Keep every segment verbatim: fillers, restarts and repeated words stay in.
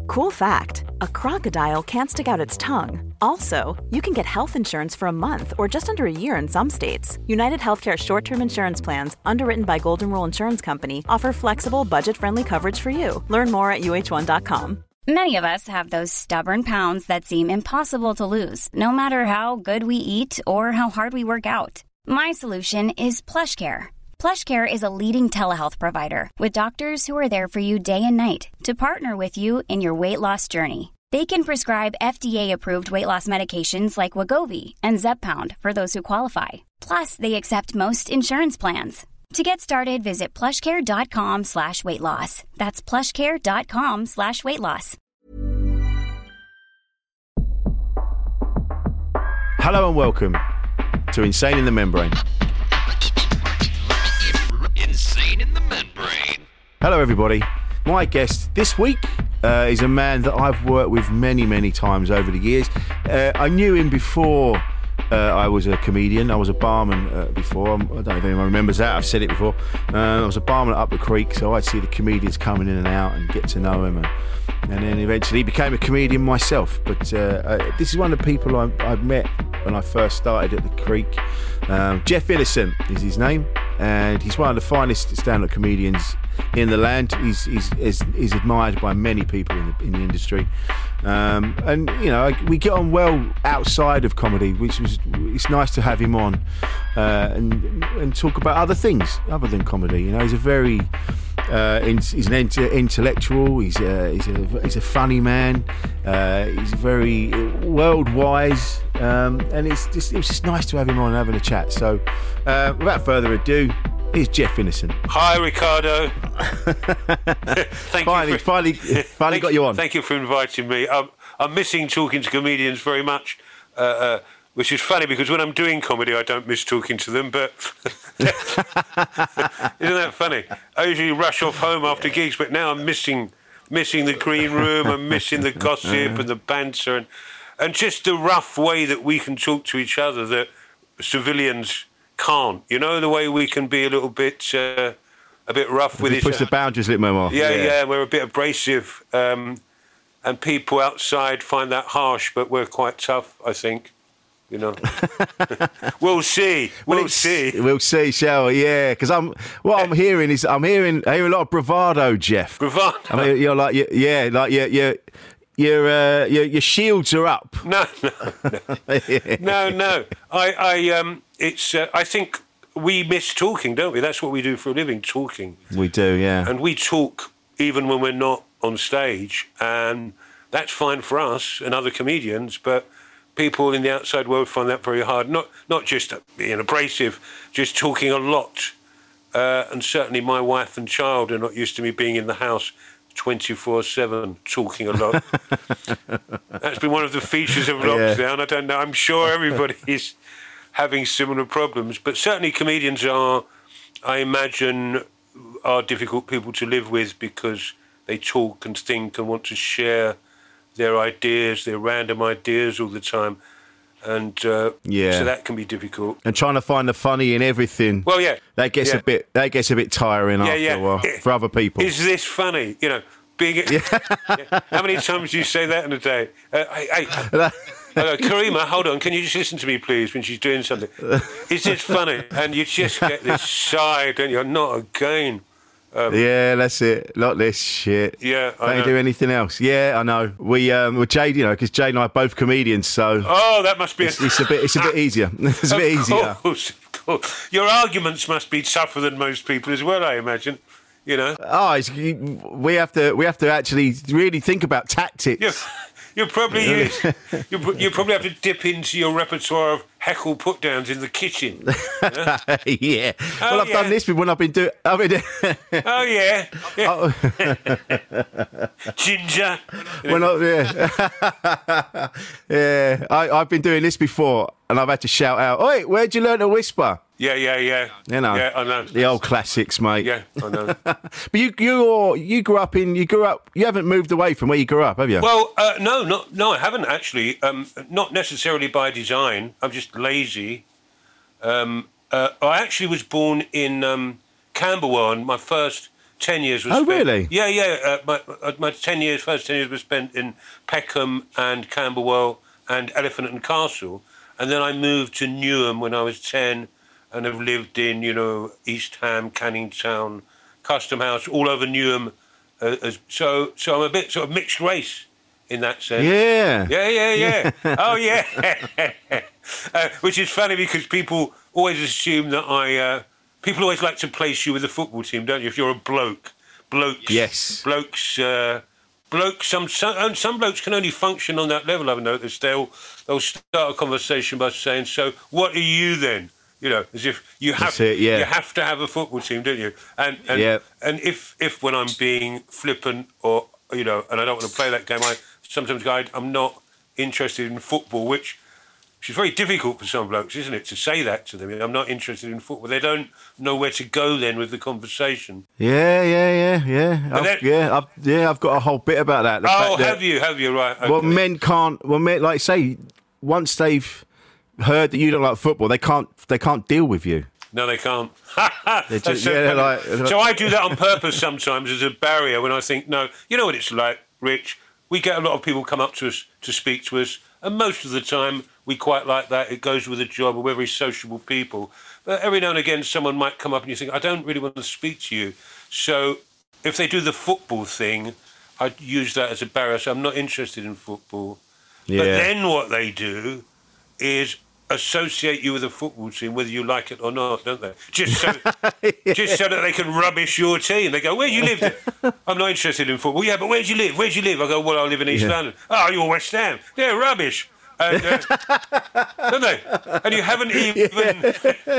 Cool fact, a crocodile can't stick out its tongue. Also, you can get health insurance for a month or just under a year in some states. United Healthcare short-term insurance plans, underwritten by Golden Rule Insurance Company, offer flexible, budget-friendly coverage for you. Learn more at U H one dot com. Many of us have those stubborn pounds that seem impossible to lose, no matter how good we eat or how hard we work out. My solution is PlushCare. PlushCare is a leading telehealth provider with doctors who are there for you day and night to partner with you in your weight loss journey. They can prescribe F D A-approved weight loss medications like Wegovy and Zepbound for those who qualify. Plus, they accept most insurance plans. To get started, visit plushcare.com slash weight loss. That's plushcare.com slash weight loss. Hello and welcome to Insane in the Membrane. Insane in the Membrane. Hello everybody. My guest this week uh, is a man that I've worked with many, many times over the years. Uh, I knew him before uh, I was a comedian. I was a barman uh, before. I'm, I don't know if anyone remembers that. I've said it before. Uh, I was a barman up the creek, so I'd see the comedians coming in and out and get to know him. And, and then eventually became a comedian myself. But uh, uh, this is one of the people I, I met when I first started at the creek. Um, Jeff Innocent is his name. And he's one of the finest stand-up comedians in the land. He's he's he's, he's admired by many people in the, in the industry, um, and you know we get on well outside of comedy, which was it's nice to have him on uh, and and talk about other things other than comedy. You know, he's a very uh, he's an intellectual. He's a, he's a he's a funny man. Uh, he's very world wise. Um, and it's just, it was just nice to have him on and having a chat. So, uh, without further ado, here's Jeff Innocent. Hi, Ricardo. Thank finally, you for, finally, finally got you on. Thank you for inviting me. I'm, I'm missing talking to comedians very much, uh, uh, which is funny because when I'm doing comedy, I don't miss talking to them. But isn't that funny? I usually rush off home after gigs, but now I'm missing missing the green room. I'm missing the gossip and the banter and. And just the rough way that we can talk to each other that civilians can't. You know, the way we can be a little bit uh, a bit rough with each other. Push the boundaries a little more. Yeah, yeah, yeah, we're a bit abrasive. Um, and people outside find that harsh, but we're quite tough, I think. You know, we'll see. We'll well, see. We'll see, shall we? Yeah, because I'm. What I'm hearing is I'm hearing I hear a lot of bravado, Jeff. Bravado. I mean, you're like, you're, yeah, like you're, you're Your, uh, your your shields are up. No, no, no, no, no. I, I, um, it's. Uh, I think we miss talking, don't we? That's what we do for a living, talking. We do, yeah. And we talk even when we're not on stage, and that's fine for us and other comedians. But people in the outside world find that very hard. Not not just being abrasive, just talking a lot. Uh, and certainly, my wife and child are not used to me being in the house twenty-four seven talking a lot. That's been one of the features of lockdown. Yeah. I don't know. I'm sure everybody is having similar problems, but certainly comedians are, I imagine, are difficult people to live with because they talk and think and want to share their ideas, their random ideas all the time. And uh, yeah. so that can be difficult. And trying to find the funny in everything. Well, yeah, that gets yeah. a bit that gets a bit tiring yeah, after yeah. a while for other people. Is this funny? You know, being. Yeah. Yeah. How many times do you say that in a day? Uh, hey, hey, uh, Karima, hold on. Can you just listen to me, please, when she's doing something? Is this funny? And you just get this sigh, don't you? Not again. Um, yeah, that's it. Not this shit. Yeah, I Don't know. do anything else. Yeah, I know. We, um, with Jade, you know, because Jade and I are both comedians, so. Oh, that must be. It's, it's a bit. It's a bit easier. It's a bit of easier. Course, of course. Your arguments must be tougher than most people as well, I imagine. You know. Oh, it's, we have to. We have to actually really think about tactics. Yeah. You probably use, you, you probably have to dip into your repertoire of heckle put-downs in the kitchen. Yeah. yeah. Oh, well, I've yeah. done this when I've been doing. I've been oh yeah. yeah. Oh. Ginger. When I, yeah. yeah. I, I've been doing this before, and I've had to shout out, "Oi, where'd you learn to whisper?" Yeah, yeah, yeah. You know, yeah, I know. The old classics, mate. Yeah, I know. But you, you, you grew up in. You grew up. You haven't moved away from where you grew up, have you? Well, uh, no, not no, I haven't actually. Um, not necessarily by design. I'm just lazy. Um, uh, I actually was born in um, Camberwell, and my first ten years was Oh, spent... really? Yeah, yeah. Uh, my, uh, my ten years, first ten years were spent in Peckham and Camberwell and Elephant and Castle. And then I moved to Newham when I was ten and have lived in, you know, East Ham, Canning Town, Custom House, all over Newham. Uh, as, so, so I'm a bit sort of mixed race in that sense. Yeah. Yeah, yeah, yeah. Oh, yeah. uh, which is funny because people always assume that I... Uh, people always like to place you with the football team, don't you? If you're a bloke. Blokes... Yes. Blokes... Uh, blokes... Some, some some blokes can only function on that level, I've noticed. They'll, they'll start a conversation by saying, so what are you then? You know, as if you have That's it, yeah. you have to have a football team, don't you? And and Yeah. and if if when I'm being flippant or, you know, and I don't want to play that game, I sometimes go, I'm not interested in football, which, which is very difficult for some blokes, isn't it, to say that to them? I'm not interested in football. They don't know where to go then with the conversation. Yeah, yeah, yeah, yeah. I've, then- yeah, I've, yeah. I've got a whole bit about that. The Oh, fact that- have you? Have you? Right. Okay. Well, men can't. Well, men, like say, once they've heard that you don't like football, they can't. They can't deal with you. No, they can't. They're That's just- so yeah, funny. like- so I do that on purpose sometimes as a barrier when I think, no, you know what it's like, Rich? We get a lot of people come up to us to speak to us, and most of the time we quite like that. It goes with the job, and we're very sociable people. But every now and again someone might come up and you think, I don't really want to speak to you. So if they do the football thing, I'd use that as a barrier. So I'm not interested in football. Yeah. But then what they do is associate you with a football team, whether you like it or not, don't they? Just so, Yeah. just so that they can rubbish your team. They go, where do you live? I'm not interested in football. Yeah, but where do you live? Where do you live? I go, well, I live in East Yeah. London. Oh, you're West Ham. They're rubbish. And, uh, don't they? And you haven't even...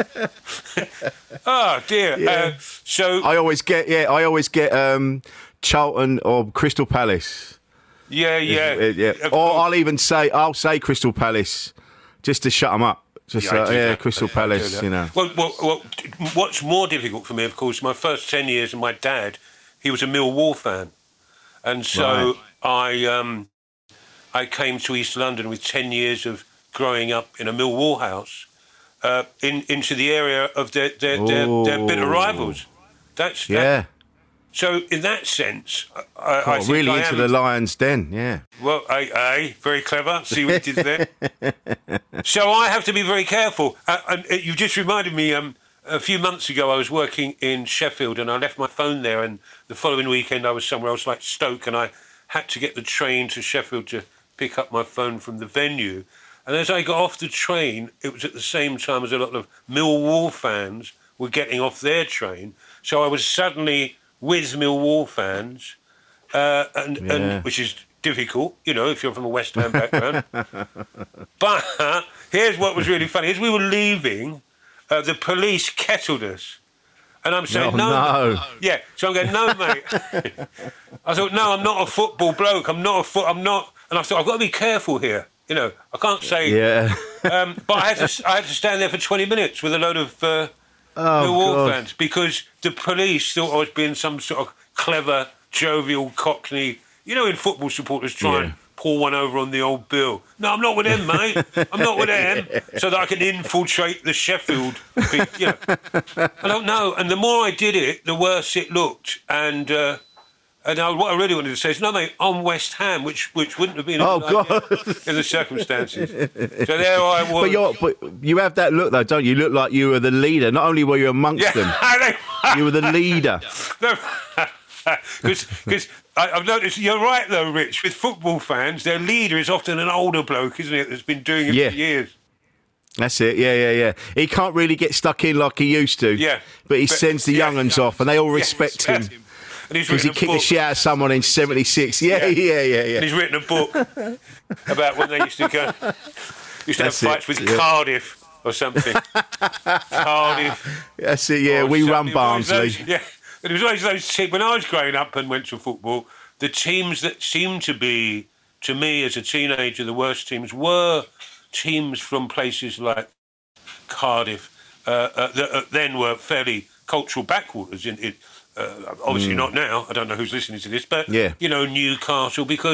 oh, dear. Yeah. Uh, so, I always get. Yeah, I always get um, Charlton or Crystal Palace. yeah, yeah. Uh, yeah. Of Or course. I'll even say I'll say Crystal Palace just to shut them up. Just Yeah, I uh, do yeah, that. Crystal I do Palace. that. You know. Well, well, well, what's more difficult for me, of course, my first ten years, and my dad, he was a Millwall fan, and so I, um, I came to East London with ten years of growing up in a Millwall house, uh, in into the area of their their, their, their bitter Ooh. rivals. That's that- Yeah. So in that sense, I, I Oh, think really I into am, the Lions' Den. Yeah. Well, aye, aye, very clever. See what you did there. So I have to be very careful. Uh, and uh, you just reminded me. Um, a few months ago, I was working in Sheffield, and I left my phone there. And the following weekend, I was somewhere else, like Stoke, and I had to get the train to Sheffield to pick up my phone from the venue. And as I got off the train, it was at the same time as a lot of Millwall fans were getting off their train. So I was suddenly with Millwall fans, uh, and, Yeah. and which is difficult, you know, if you're from a West Ham background. But uh, here's what was really funny: as we were leaving, uh, the police kettled us, and I'm saying, Oh, no, no. yeah. So I'm going, no, mate. I thought, no, I'm not a football bloke. I'm not a foot. I'm not. And I thought, I've got to be careful here. You know, I can't say. Yeah. Um, but I had to. I had to stand there for twenty minutes with a load of uh, Oh, Millwall God. fans because the police thought I was being some sort of clever, jovial Cockney. You know, in football supporters try Yeah. and pull one over on the old Bill. No, I'm not with them, mate. I'm not with them. So that I can infiltrate the Sheffield. Big, you know. I don't know. And the more I did it, the worse it looked. And uh, and I, what I really wanted to say is, no, mate, I'm West Ham, which which wouldn't have been a Oh, good God. idea in the circumstances. So there I was. But you're, but you have that look though, don't you? You look like you were the leader. Not only were you amongst them, you were the leader. Because I've noticed, you're right though, Rich, with football fans, their leader is often an older bloke, isn't it, that's been doing it Yeah. for years. That's it. Yeah, yeah, yeah. He can't really get stuck in like he used to. Yeah. But he But- sends the yeah. young uns off, and they all Yeah, respect him And he's because he written a kicked the book. shit out of someone in seventy-six. Yeah, yeah, yeah, yeah. And he's written a book about when they used to go, used to That's have it, fights with yeah. Cardiff or something. Cardiff. That's it. Yeah, or we something. run It was always Barnsley. those- Yeah. It was always those teams. When I was growing up and went to football, the teams that seemed to be, to me as a teenager, the worst teams were teams from places like Cardiff uh, uh, that uh, then were fairly cultural backwaters. In it, uh, obviously not now. I don't know who's listening to this, but Yeah. you know, Newcastle, because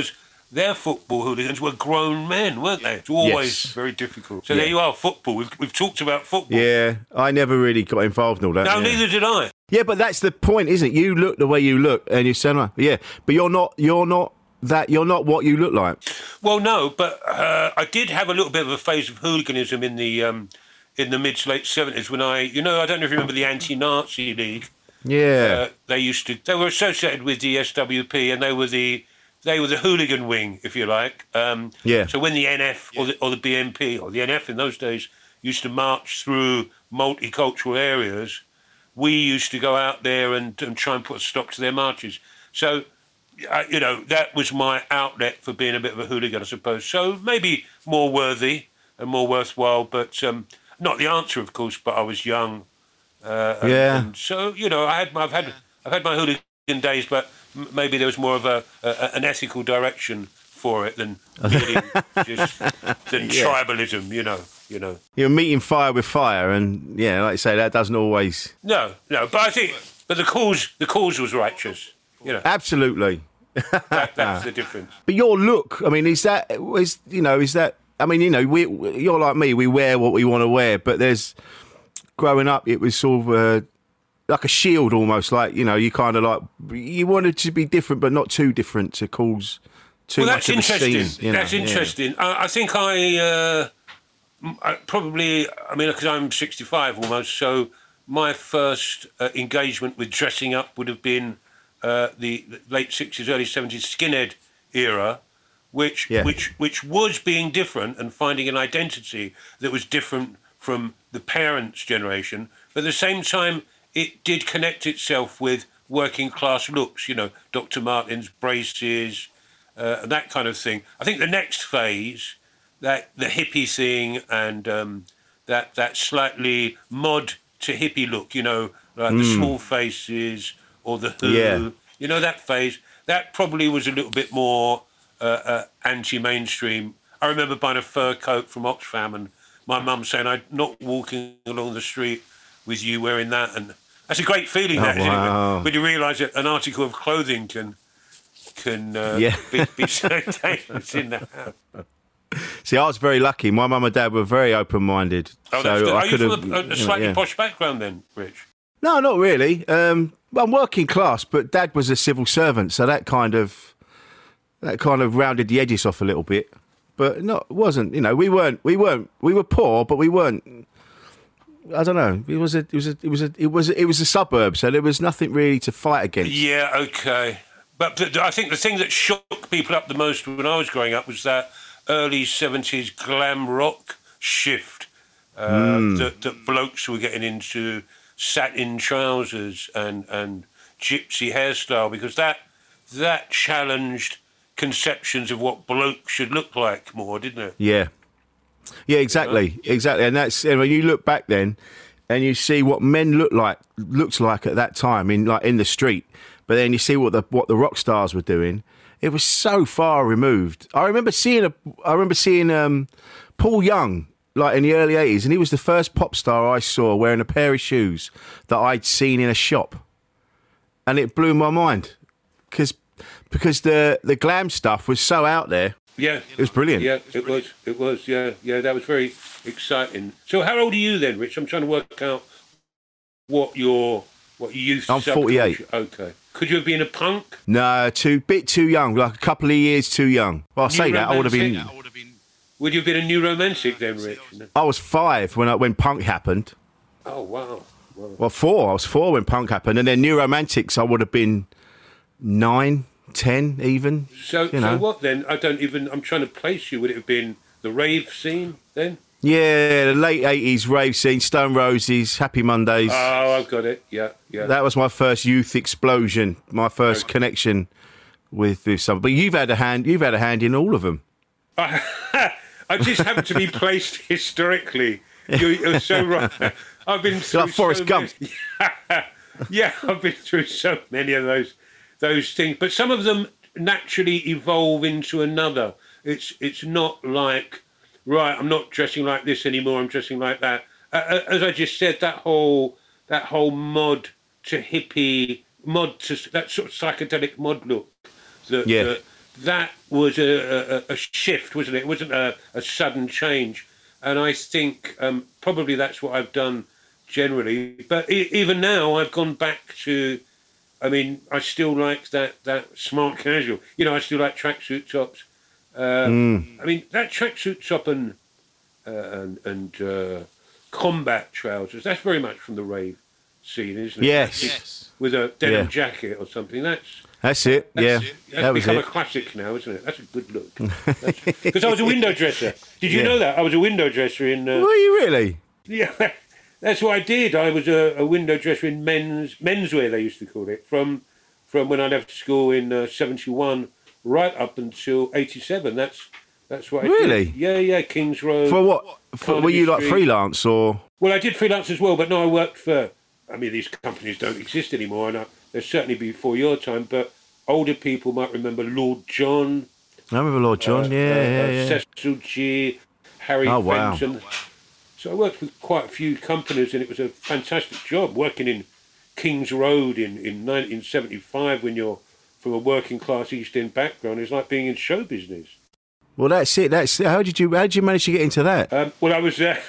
their football hooligans were grown men, weren't they? It's always Yes. very difficult. So Yeah. there you are, football. We've, we've talked about football. Yeah, I never really got involved in all that. No, yeah. neither did I. Yeah, but that's the point, isn't it? You look the way you look, and you sound like, yeah, but you're not. You're not that. You're not what you look like. Well, no, but uh, I did have a little bit of a phase of hooliganism in the um, in the mid to late seventies when I, you know, I don't know if you remember the Anti-Nazi League. Yeah. Uh, they used to. They were associated with the S W P, and they were the they were the hooligan wing, if you like. Um, Yeah. So when the N F or the, or the B N P or the N F in those days used to march through multicultural areas, we used to go out there and, and try and put a stop to their marches. So, uh, you know, that was my outlet for being a bit of a hooligan, I suppose. So maybe more worthy and more worthwhile, but um, not the answer, of course. But I was young. Uh, and, Yeah. and so, you know, I had my, I've had I've had my hooligan days, but m- maybe there was more of a, a an ethical direction for it than really just than Yeah. tribalism. You know, you know. You're meeting fire with fire, and yeah, like you say, that doesn't always. No, no, but I think, but the cause the cause was righteous. You know, Absolutely. that, that's the difference. But your look, I mean, is that is you know is that? I mean, you know, we you're like me. We wear what we want to wear, but there's growing up, it was sort of uh, like a shield almost. Like you know, you kind of like you wanted to be different, but not too different to cause too Well, much that's of a interesting. scene. You know? That's Yeah. interesting. I, I think I, uh, m- I probably, I mean, because I'm sixty-five almost, so my first uh, engagement with dressing up would have been uh, the, the late sixties, early seventies skinhead era, which Yeah. which which was being different and finding an identity that was different from the parents' generation, but at the same time, it did connect itself with working class looks. You know, Doctor Martens, braces. Uh, that kind of thing. I think the next phase, that the hippie thing and um, that that slightly mod to hippie look, you know, like the small faces or the Who, Yeah. you know, that phase, that probably was a little bit more uh, uh, anti-mainstream. I remember buying a fur coat from Oxfam and my mum saying, I'm not walking along the street with you wearing that. And that's a great feeling, Oh, that, isn't wow. it? When you realise that an article of clothing can can uh, Yeah. be, be so dangerous in the house. See, I was very lucky. My mum and dad were very open-minded, Oh, that's so good. I Are you could have. from a, a you know, slightly yeah. posh background then, Rich? No, not really. Um, I'm working class, but Dad was a civil servant, so that kind of that kind of rounded the edges off a little bit. But no, it wasn't. You know, we weren't. We weren't. We were poor, but we weren't. I don't know. It was a. It was a. It was a. It was. A, it was a suburb, so there was nothing really to fight against. Yeah, okay. But th- I think the thing that shook people up the most when I was growing up was that early seventies glam rock shift uh, Hmm. that, that blokes were getting into satin trousers and, and gypsy hairstyle, because that that challenged conceptions of what blokes should look like more, didn't it? Yeah. Yeah, exactly, exactly, and that's and when you look back then, and you see what men looked like looked like at that time in like in the street, but then you see what the what the rock stars were doing. It was so far removed. I remember seeing a I remember seeing um, Paul Young like in the early eighties, and he was the first pop star I saw wearing a pair of shoes that I'd seen in a shop, and it blew my mind because because the the glam stuff was so out there. Yeah. It was brilliant. Yeah, it was. It was, yeah. Yeah, that was very exciting. So how old are you then, Rich? I'm trying to work out what your what your youth I'm forty-eight. subculture- Okay. Could you have been a punk? No, too bit too young, like a couple of years too young. Well, I say New that I would have been. romantic? Would you have been a new romantic then, Rich? I was five when I, when punk happened. Oh, wow. wow. Well, four. I was four when punk happened, and then New Romantics. I would have been nine, ten, even. So, you know. so what then? I don't even, I'm trying to place you. Would it have been the rave scene then? Yeah, the late eighties rave scene, Stone Roses, Happy Mondays. Oh, I've got it. Yeah, yeah. That was my first youth explosion, my first Okay. connection with, with some. But you've had a hand. You've had a hand in all of them. I, I just happen to be placed historically. You're, you're so right. I've been through like Forrest so Gump. Many, yeah, I've been through so many of those those things. But some of them naturally evolve into another. It's it's not like, right, I'm not dressing like this anymore, I'm dressing like that. Uh, as I just said, that whole that whole mod to hippie, mod to that sort of psychedelic mod look that, Yeah. that, that was a, a, a shift, wasn't it? It wasn't a, a sudden change. And I think um, probably that's what I've done generally. But e- even now, I've gone back to, I mean, I still like that, that smart casual. You know, I still like tracksuit tops. Uh, mm. I mean, that tracksuit top and, uh, and, and uh, combat trousers, that's very much from the rave scene, isn't it? Yes. yes. With a denim yeah. jacket or something. That's That's it, that's, yeah. That's that was become it. a classic now, isn't it? That's a good look. Because I was a window dresser. Did you yeah. know that? I was a window dresser in... Uh, Were you really? Yeah, that's what I did. I was a, a window dresser in men's menswear, they used to call it, from from when I left school in uh, seventy-one right up until eighty-seven. That's that's what I really? did. Yeah, yeah, Kings Road. For what? For, were you like Street. freelance or...? Well, I did freelance as well, but no, I worked for... I mean, these companies don't exist anymore, and I, they're certainly before your time, but older people might remember Lord John. I remember Lord John, uh, yeah, uh, yeah, yeah. Cecil G, Harry oh, wow. Fenton. So I worked with quite a few companies, and it was a fantastic job working in Kings Road in, in nineteen seventy-five when you're from a working class East End background. It's like being in show business. Well, that's it. That's how did you how did you manage to get into that? Um, well, I was... Uh,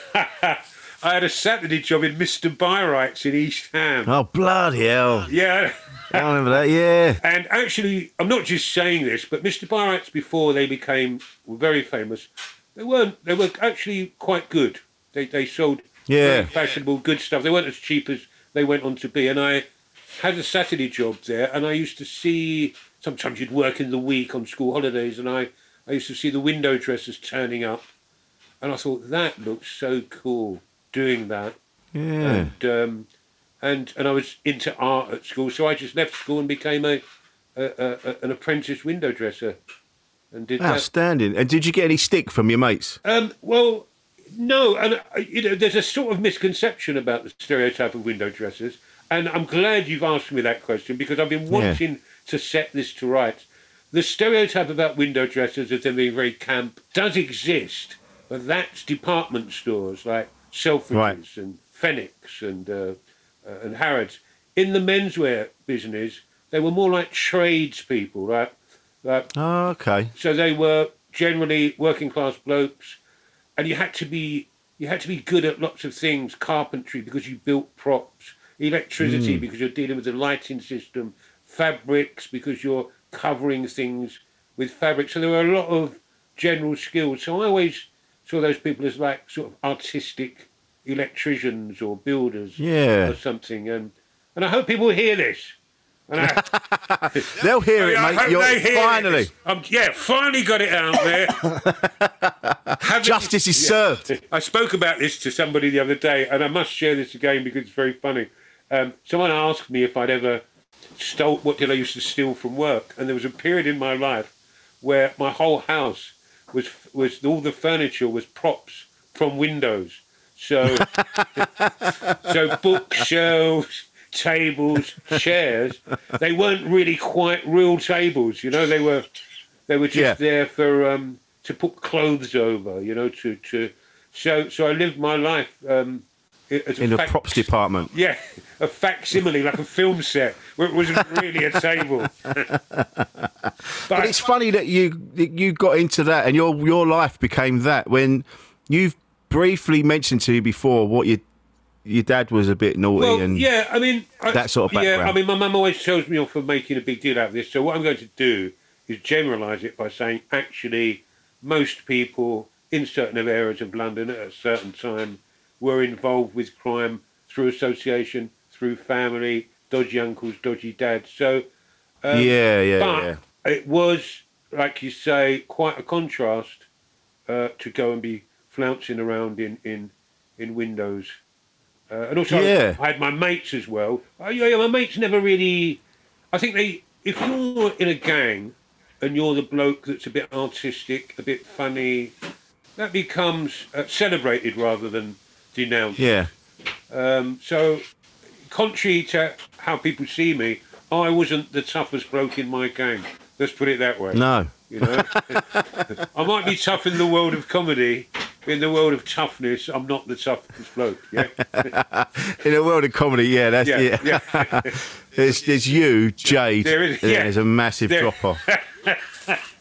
I had a Saturday job in Mister Byrights in East Ham. Oh, bloody hell. Yeah. I remember that, yeah. And actually, I'm not just saying this, but Mister Byrights, before they became very famous, they weren't, they were actually quite good. They they sold yeah. very fashionable, good stuff. They weren't as cheap as they went on to be. And I had a Saturday job there, and I used to see, sometimes you'd work in the week on school holidays, and I, I used to see the window dressers turning up. And I thought, that looks so cool. Doing that, yeah, and um, and and I was into art at school, so I just left school and became a, a, a an apprentice window dresser, and did outstanding. That. And did you get any stick from your mates? Um, well, no, and uh, you know, there's a sort of misconception about the stereotype of window dressers, and I'm glad you've asked me that question because I've been wanting yeah. to set this to rights. The stereotype about window dressers as them being very camp does exist, but that's department stores like Selfridges right. and Phoenix and uh, uh, and Harrods. In the menswear business, they were more like tradespeople, right? Like, oh, okay. So they were generally working class blokes, and you had to be you had to be good at lots of things. Carpentry because you built props, electricity mm. because you're dealing with the lighting system, fabrics because you're covering things with fabric. So there were a lot of general skills. So I always saw those people as like sort of artistic electricians or builders yeah. or something. And and I hope people hear this. And I, They'll hear I, it, mate. You're, they hear finally. Um, yeah, finally got it out there. Justice is yeah. served. I spoke about this to somebody the other day, and I must share this again because it's very funny. Um, someone asked me if I'd ever stole, what did I used to steal from work? And there was a period in my life where my whole house was was all the furniture was props from windows. So, so bookshelves, tables, chairs. They weren't really quite real tables, you know. They were, they were just yeah. there for um, to put clothes over, you know. To to so so I lived my life um, as a in the fac- props department. Yeah, a facsimile, like a film set, where it wasn't really a table. But, but it's funny that you you got into that and your your life became that when you've briefly mentioned to you before what your your dad was a bit naughty well, and yeah, I mean I, that sort of background. Yeah, I mean my mum always tells me off for making a big deal out of this. So what I'm going to do is generalise it by saying actually most people in certain areas of London at a certain time were involved with crime through association, through family, dodgy uncles, dodgy dads. So um, yeah, yeah, but yeah. It was, like you say, quite a contrast uh, to go and be flouncing around in, in, in windows. Uh, and also, yeah. I had my mates as well. Uh, yeah, yeah, my mates never really... I think they... If you're in a gang and you're the bloke that's a bit artistic, a bit funny, that becomes uh, celebrated rather than denounced. Yeah. Um, so, contrary to how people see me, I wasn't the toughest bloke in my gang. Let's put it that way. No. You know, I might be tough in the world of comedy. In the world of toughness, I'm not the toughest bloke. Yeah. In the world of comedy, yeah, that's yeah. yeah. yeah. there's there's you, Jade. There is. And Yeah. There's a massive there. drop off.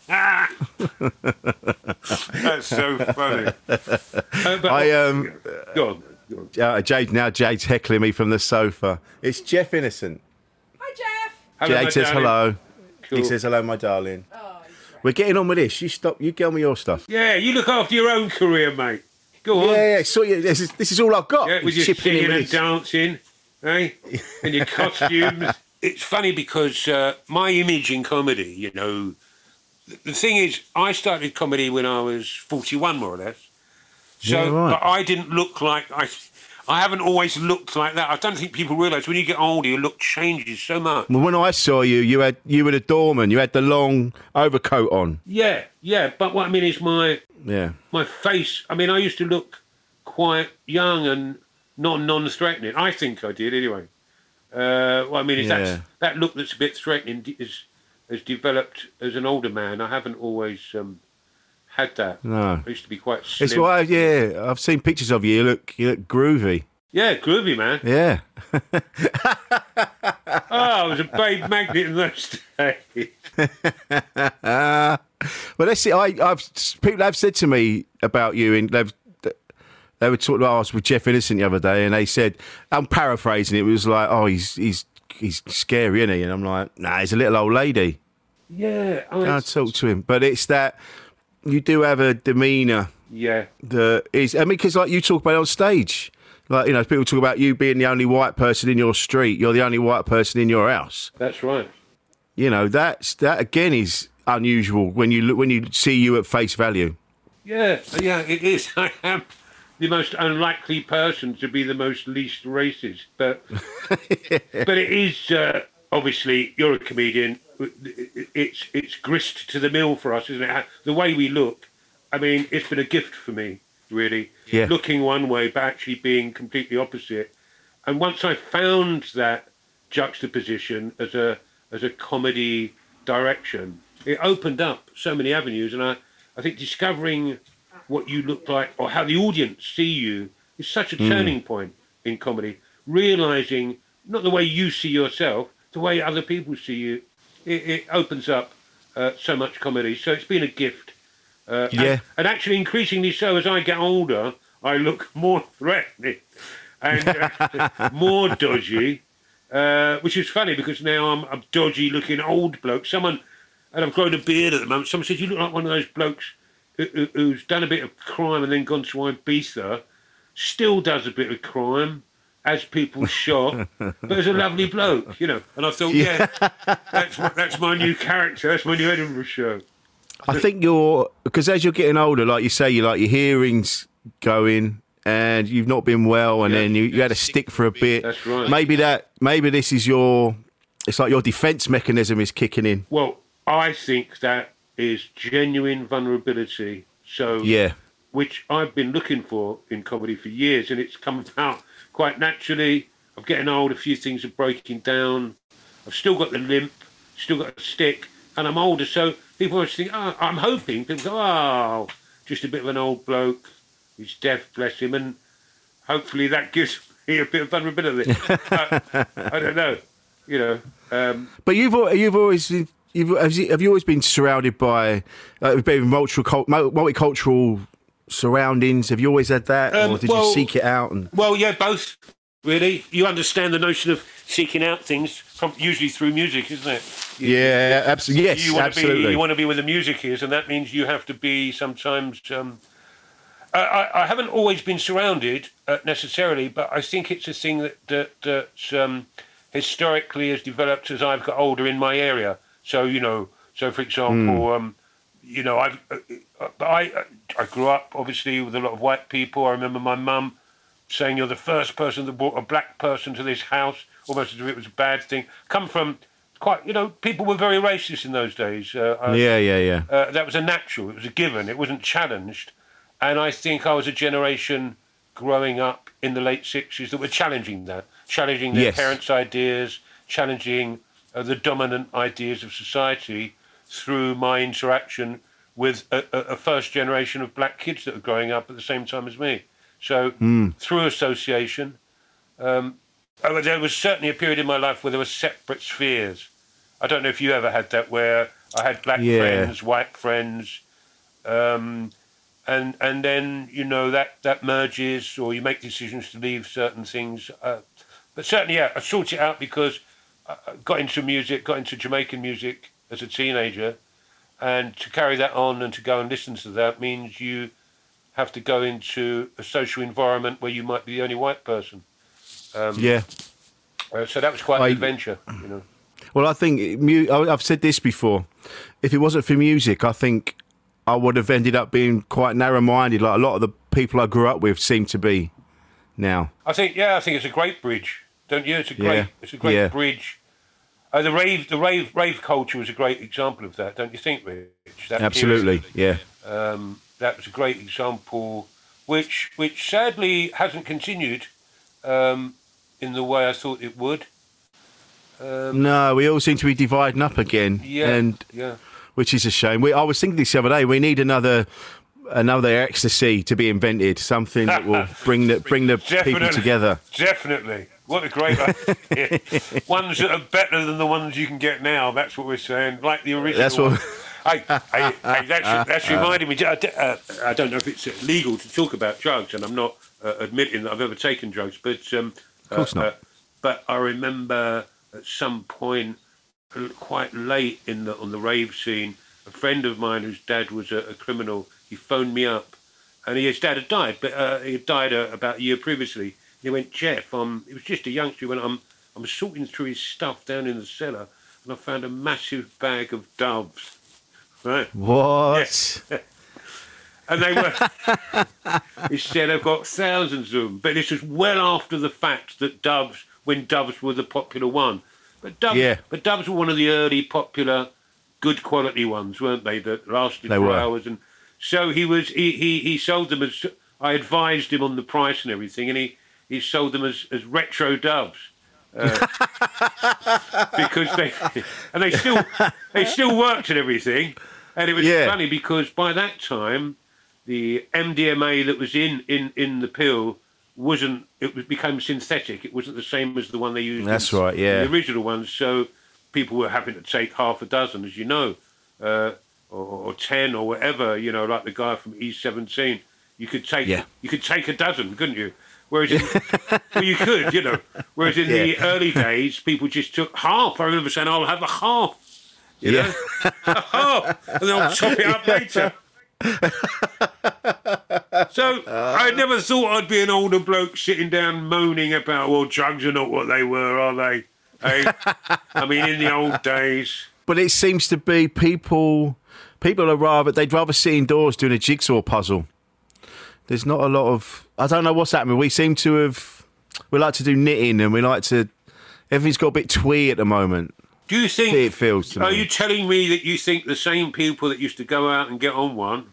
That's so funny. Uh, but, I um, go on. Go on. uh, Jade now Jade's heckling me from the sofa. It's Jeff Innocent. Hi, Jeff. Hello, my Jade says darling. hello. Cool. He says hello, my darling. Oh, he's right. We're getting on with this. You stop. You get on with your stuff. Yeah, you look after your own career, mate. Go on. Yeah, yeah. So yeah, this is this is all I've got. Yeah, with your Chipping in singing with and this. dancing, eh? And your costumes. It's funny because uh, my image in comedy, you know, the, the thing is, I started comedy when I was forty-one, more or less. So, Yeah, right. but I didn't look like I. I haven't always looked like that. I don't think people realise when you get older, your look changes so much. Well, when I saw you, you had you were the doorman. You had the long overcoat on. Yeah, yeah. But what I mean is my Yeah. my face. I mean, I used to look quite young and non non-threatening. I think I did anyway. Uh, what I mean is Yeah. that's, that look that's a bit threatening is has developed as an older man. I haven't always um, had that. No. I used to be quite slim. It's why. Yeah, I've seen pictures of you. You look you look groovy. Yeah, groovy, man. Yeah. Oh, I was a babe magnet in those days. Well, that's it. I, I've people have said to me about you, and they've they were talking. I was with Jeff Innocent the other day, and they said, I'm paraphrasing. It was like, oh, he's he's he's scary, isn't he? And I'm like, nah, he's a little old lady. Yeah. I mean, Can't talk to him, but it's that you do have a demeanour yeah. that is. I mean, because like you talk about on stage, like you know, people talk about you being the only white person in your street. You're the only white person in your house. That's right. You know, that's that again is unusual when you look when you see you at face value. Yeah, yeah, it is. I am the most unlikely person to be the most least racist, but but it is uh, obviously you're a comedian. It's it's grist to the mill for us, isn't it? The way we look, I mean, it's been a gift for me, really. Yeah. Looking one way, but actually being completely opposite. And once I found that juxtaposition as a as a comedy direction, it opened up so many avenues, and I, I think discovering what you look like or how the audience see you is such a turning point in comedy. Realising not the way you see yourself, the way other people see you, it, it opens up uh, so much comedy. So it's been a gift. Uh, Yeah. And, and actually increasingly so as I get older, I look more threatening and uh, more dodgy, uh, which is funny because now I'm a dodgy looking old bloke. Someone, and I've grown a beard at the moment, someone says, you look like one of those blokes who, who, who's done a bit of crime and then gone to Ibiza, still does a bit of crime, as people shot, but as a lovely bloke, you know. And I thought, yeah, that's, my, that's my new character, that's my new Edinburgh show. I think you're because as you're getting older, like you say, you like your hearing's going, and you've not been well, and Yeah. then you, you had a stick for a bit. That's right. Maybe that. Maybe this is your. It's like your defence mechanism is kicking in. Well, I think that is genuine vulnerability. So, Yeah. which I've been looking for in comedy for years, and it's come about quite naturally. I'm getting old, a few things are breaking down. I've still got the limp, still got a stick, and I'm older, so people always think, oh, I'm hoping, people go, oh, just a bit of an old bloke, he's deaf, bless him, and hopefully that gives me a bit of vulnerability. But I don't know, you know. Um, But you've al- you've always been- you've have you, have you always been surrounded by uh, multicultural multicultural surroundings? Have you always had that, Um, or did well- you seek it out? And Well, yeah, both, really. You understand the notion of seeking out things, from, usually through music, isn't it? You, yeah, absolutely. Yes, you wanna absolutely. Be, you want to be where the music is, and that means you have to be sometimes... Um, I, I, I haven't always been surrounded, uh, necessarily, but I think it's a thing that, that, that um, historically has developed as I've got older in my area. So, you know, so for example... Um, You know, I've, uh, I I grew up obviously with a lot of white people. I remember my mum saying, "You're the first person that brought a black person to this house," almost as if it was a bad thing. Come from quite, you know, people were very racist in those days. Uh, I- yeah, yeah, yeah. uh, that was a natural. It was a given. It wasn't challenged. And I think I was a generation growing up in the late sixties that were challenging that, challenging their Yes. parents' ideas, challenging uh, the dominant ideas of society through my interaction with a, a, a first generation of black kids that were growing up at the same time as me. So through association, um, oh, there was certainly a period in my life where there were separate spheres. I don't know if you ever had that, where I had black Yeah. friends, white friends, um, and and then you know that that merges, or you make decisions to leave certain things. Uh, but certainly, yeah, I sorted it out because I got into music, got into Jamaican music as a teenager, and to carry that on and to go and listen to that means you have to go into a social environment where you might be the only white person. Um, Yeah. Uh, so that was quite I- an adventure, you know. Well, I think mu- I- I've said this before. If it wasn't for music, I think I would have ended up being quite narrow-minded, like a lot of the people I grew up with seem to be now. I think, yeah, I think it's a great bridge, don't you? It's a great, Yeah. it's a great Yeah. bridge. Uh, the rave, the rave, rave culture was a great example of that, don't you think, Rich? That Absolutely, period, yeah. um, that was a great example, which, which sadly hasn't continued um, in the way I thought it would. Um, No, we all seem to be dividing up again, yeah, and yeah. which is a shame. We, I was thinking this the other day. We need another another ecstasy to be invented, something that will bring the bring the people Definitely. together. Definitely. What a great idea. Ones that are better than the ones you can get now. That's what we're saying. Like the original That's what- one. Hey, hey, hey, that's, that's reminding me. I, uh, I don't know if it's legal to talk about drugs, and I'm not uh, admitting that I've ever taken drugs, but um, Of course uh, not. Uh, but I remember at some point, uh, quite late in the on the rave scene, a friend of mine whose dad was a, a criminal. He phoned me up, and his dad had died, but uh, he had died uh, about a year previously. He went, Jeff, um, he was just a youngster. He went, I'm, I'm sorting through his stuff down in the cellar, and I found a massive bag of doves. Right. What? Yeah. And they were, he said, I've got thousands of them. But this was well after the fact that doves, when doves were the popular one. But doves, Yeah. but doves were one of the early popular, good quality ones, weren't they, that lasted They for were. hours. And so he was, he, he, he sold them as, I advised him on the price and everything, and he, he sold them as, as retro doves. Uh, because they, and they still, they still worked and everything. And it was Yeah. funny because by that time, the M D M A that was in, in, in the pill wasn't, it was, became synthetic. It wasn't the same as the one they used. That's in, right, yeah. The original ones. So people were having to take half a dozen, as you know, uh, or, or ten or whatever, you know, like the guy from E seventeen. You could take, Yeah. you could take a dozen, couldn't you? Whereas, in, well, you could, you know. Whereas in the Yeah. early days, people just took half. I remember saying, "I'll have a half." You Yeah. know? A half, and then I'll top it up later. So I never thought I'd be an older bloke sitting down moaning about, well, drugs are not what they were, are they? Hey? I mean, in the old days. But it seems to be people. People are rather they'd rather sit indoors doing a jigsaw puzzle. There's not a lot of. I don't know what's happening. We seem to have. We like to do knitting, and we like to. Everything's got a bit twee at the moment. Do you think? It feels to Are me. you telling me that you think the same people that used to go out and get on one,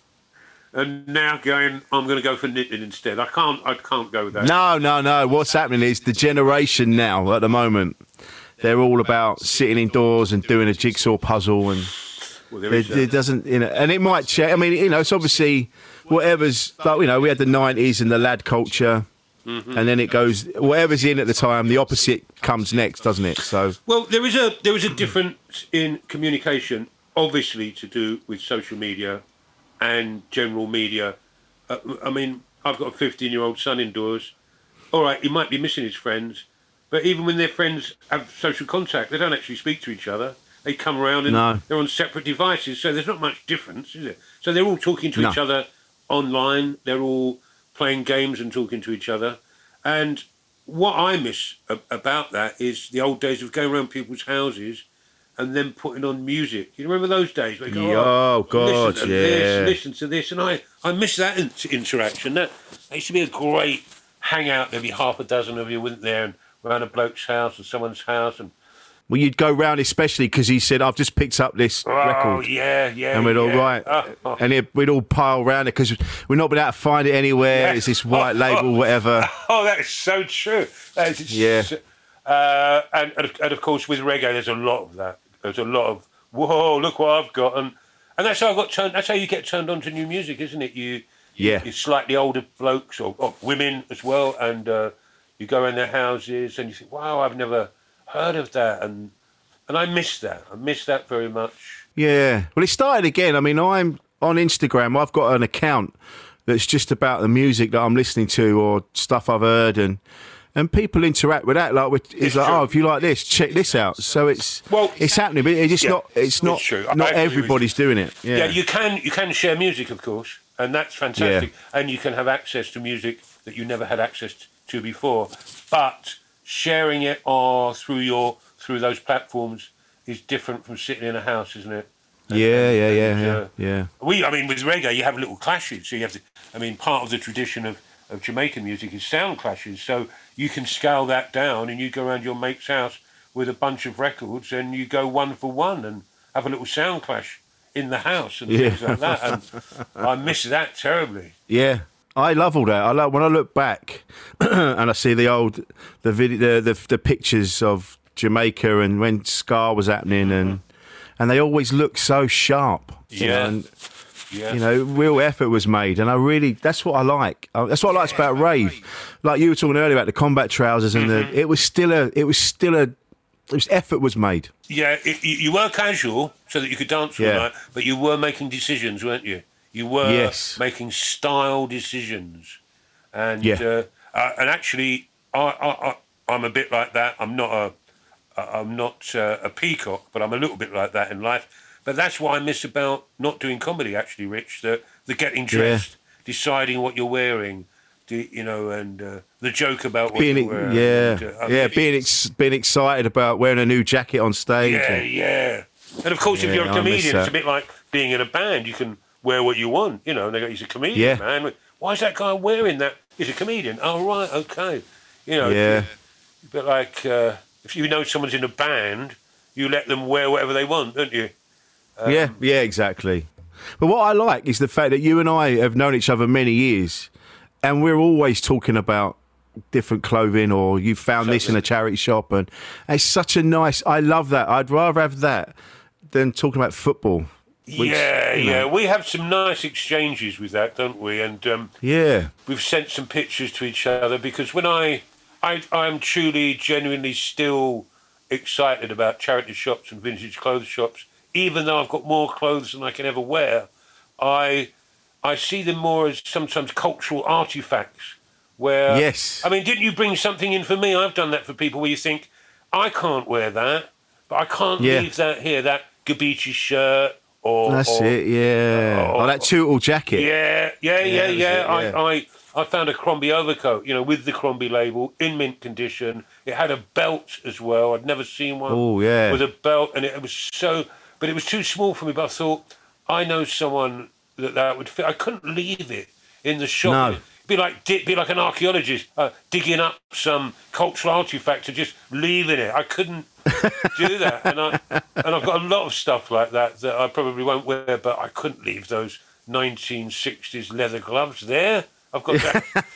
are now going, I'm going to go for knitting instead? I can't. I can't go with that. No, no, no. What's happening is the generation now at the moment. They're all about sitting indoors and doing a jigsaw puzzle, and Well, there it, is that. it doesn't, you know. And it might change. I mean, you know, it's obviously whatever's like. You know, we had the nineties and the lad culture, Mm-hmm. and then it goes whatever's in at the time. The opposite comes next, doesn't it? So Well, there is a there is a difference in communication, obviously to do with social media and general media. Uh, I mean, I've got a fifteen-year-old son indoors. All right, he might be missing his friends, but even when their friends have social contact, they don't actually speak to each other. They come around and No. they're on separate devices, so there's not much difference, is it? So they're all talking to No. each other online. They're all playing games and talking to each other. And what I miss a- about that is the old days of going around people's houses and then putting on music. You remember those days? Where you go, Yeah, oh, God, listen to yeah. this, listen to this. And I, I miss that in- interaction. That, that used to be a great hangout. There'd be half a dozen of you, wouldn't there? And around a bloke's house or someone's house. And well, you'd go round, especially because he said, "I've just picked up this oh, record." yeah, yeah. And we'd all yeah. right, Oh, oh. and it, we'd all pile around it because we've not been able to find it anywhere. Yeah. It's this white label, whatever. Oh, that is so true. That is Yeah. so- uh, and, and, of- and of course, with reggae, there's a lot of that. There's a lot of, whoa, look what I've got. And, and that's how I got turned, that's how you get turned on to new music, isn't it? You, Yeah. you slightly older blokes or, or women as well, and uh, you go in their houses and you think, wow, I've never heard of that. And and I miss that. I miss that very much. Yeah. Well, it started again. I mean, I'm on Instagram. I've got an account that's just about the music that I'm listening to or stuff I've heard, and and people interact with that. Like, with, it's, It's like, true. oh, if you like this, check this out. So it's Well, it's happening, but it's just yeah, not. It's not. it's true. I Not agree with everybody's doing it. Yeah. Yeah, you can you can share music, of course, and that's fantastic. And you can have access to music that you never had access to before. But sharing it or through your through those platforms is different from sitting in a house, isn't it? And- yeah, and- yeah, yeah, and, yeah, uh, yeah. We, I mean, with reggae, you have little clashes. So you have to. I mean, part of the tradition of, of Jamaican music is sound clashes. So you can scale that down, and you go around your mate's house with a bunch of records, and you go one for one and have a little sound clash in the house and Yeah. things like that. And I miss that terribly. Yeah, I love all that. I love when I look back and I see the old the video, the, the the pictures of Jamaica and when ska was happening, and and they always look so sharp. you Yeah. know, and, Yeah. you know, real effort was made, and I really that's what I like. Uh, That's what I liked about rave. Like you were talking earlier about the combat trousers, and the it was still a it was still a it was effort was made. Yeah, it, you you were casual so that you could dance all Yeah. night, but you were making decisions, weren't you? You were Yes. making style decisions, and Yeah. uh, uh, and actually, I, I, I I'm a bit like that. I'm not a I'm not uh, a peacock, but I'm a little bit like that in life. But that's what I miss about not doing comedy, actually, Rich. The the getting dressed, deciding what you're wearing, the, you know, and uh, the joke about what Being you're wearing. yeah and, uh, I yeah mean, being ex- being excited about wearing a new jacket on stage. Yeah, and- yeah. And of course, if Yeah, you're a I miss comedian, it's that. a bit like being in a band. You can wear what you want, you know. And they go, "He's a comedian, Yeah. man. Why is that guy wearing that? He's a comedian." Oh, right, okay. You know, Yeah. a bit like uh, if you know someone's in a band, you let them wear whatever they want, don't you? yeah, yeah, exactly. But what I like is the fact that you and I have known each other many years, and we're always talking about different clothing, or you found this in a charity shop, and it's such a nice. I love that. I'd rather have that than talking about football. Which, yeah, you know, yeah. We have some nice exchanges with that, don't we? And um, yeah, we've sent some pictures to each other because when I, I, I'm truly, genuinely still excited about charity shops and vintage clothes shops. Even though I've got more clothes than I can ever wear, I, I see them more as sometimes cultural artifacts. Where Yes. I mean, didn't you bring something in for me? I've done that for people where you think, I can't wear that, but I can't Yeah. leave that here. That Gabici shirt or that's or, it. Yeah, or- oh, that Tootle jacket. yeah, yeah, yeah, that's yeah. it, I, yeah. I, I found a Crombie overcoat, you know, with the Crombie label in mint condition. It had a belt as well. I'd never seen one Oh, yeah. with a belt, and it, it was so, but it was too small for me. But I thought, I know someone that that would fit. I couldn't leave it in the shop. No. It'd be like di- be like an archaeologist uh, digging up some cultural artifact and just leaving it. I couldn't do that, and I and I've got a lot of stuff like that that I probably won't wear, but I couldn't leave those nineteen sixties leather gloves there. I've got that,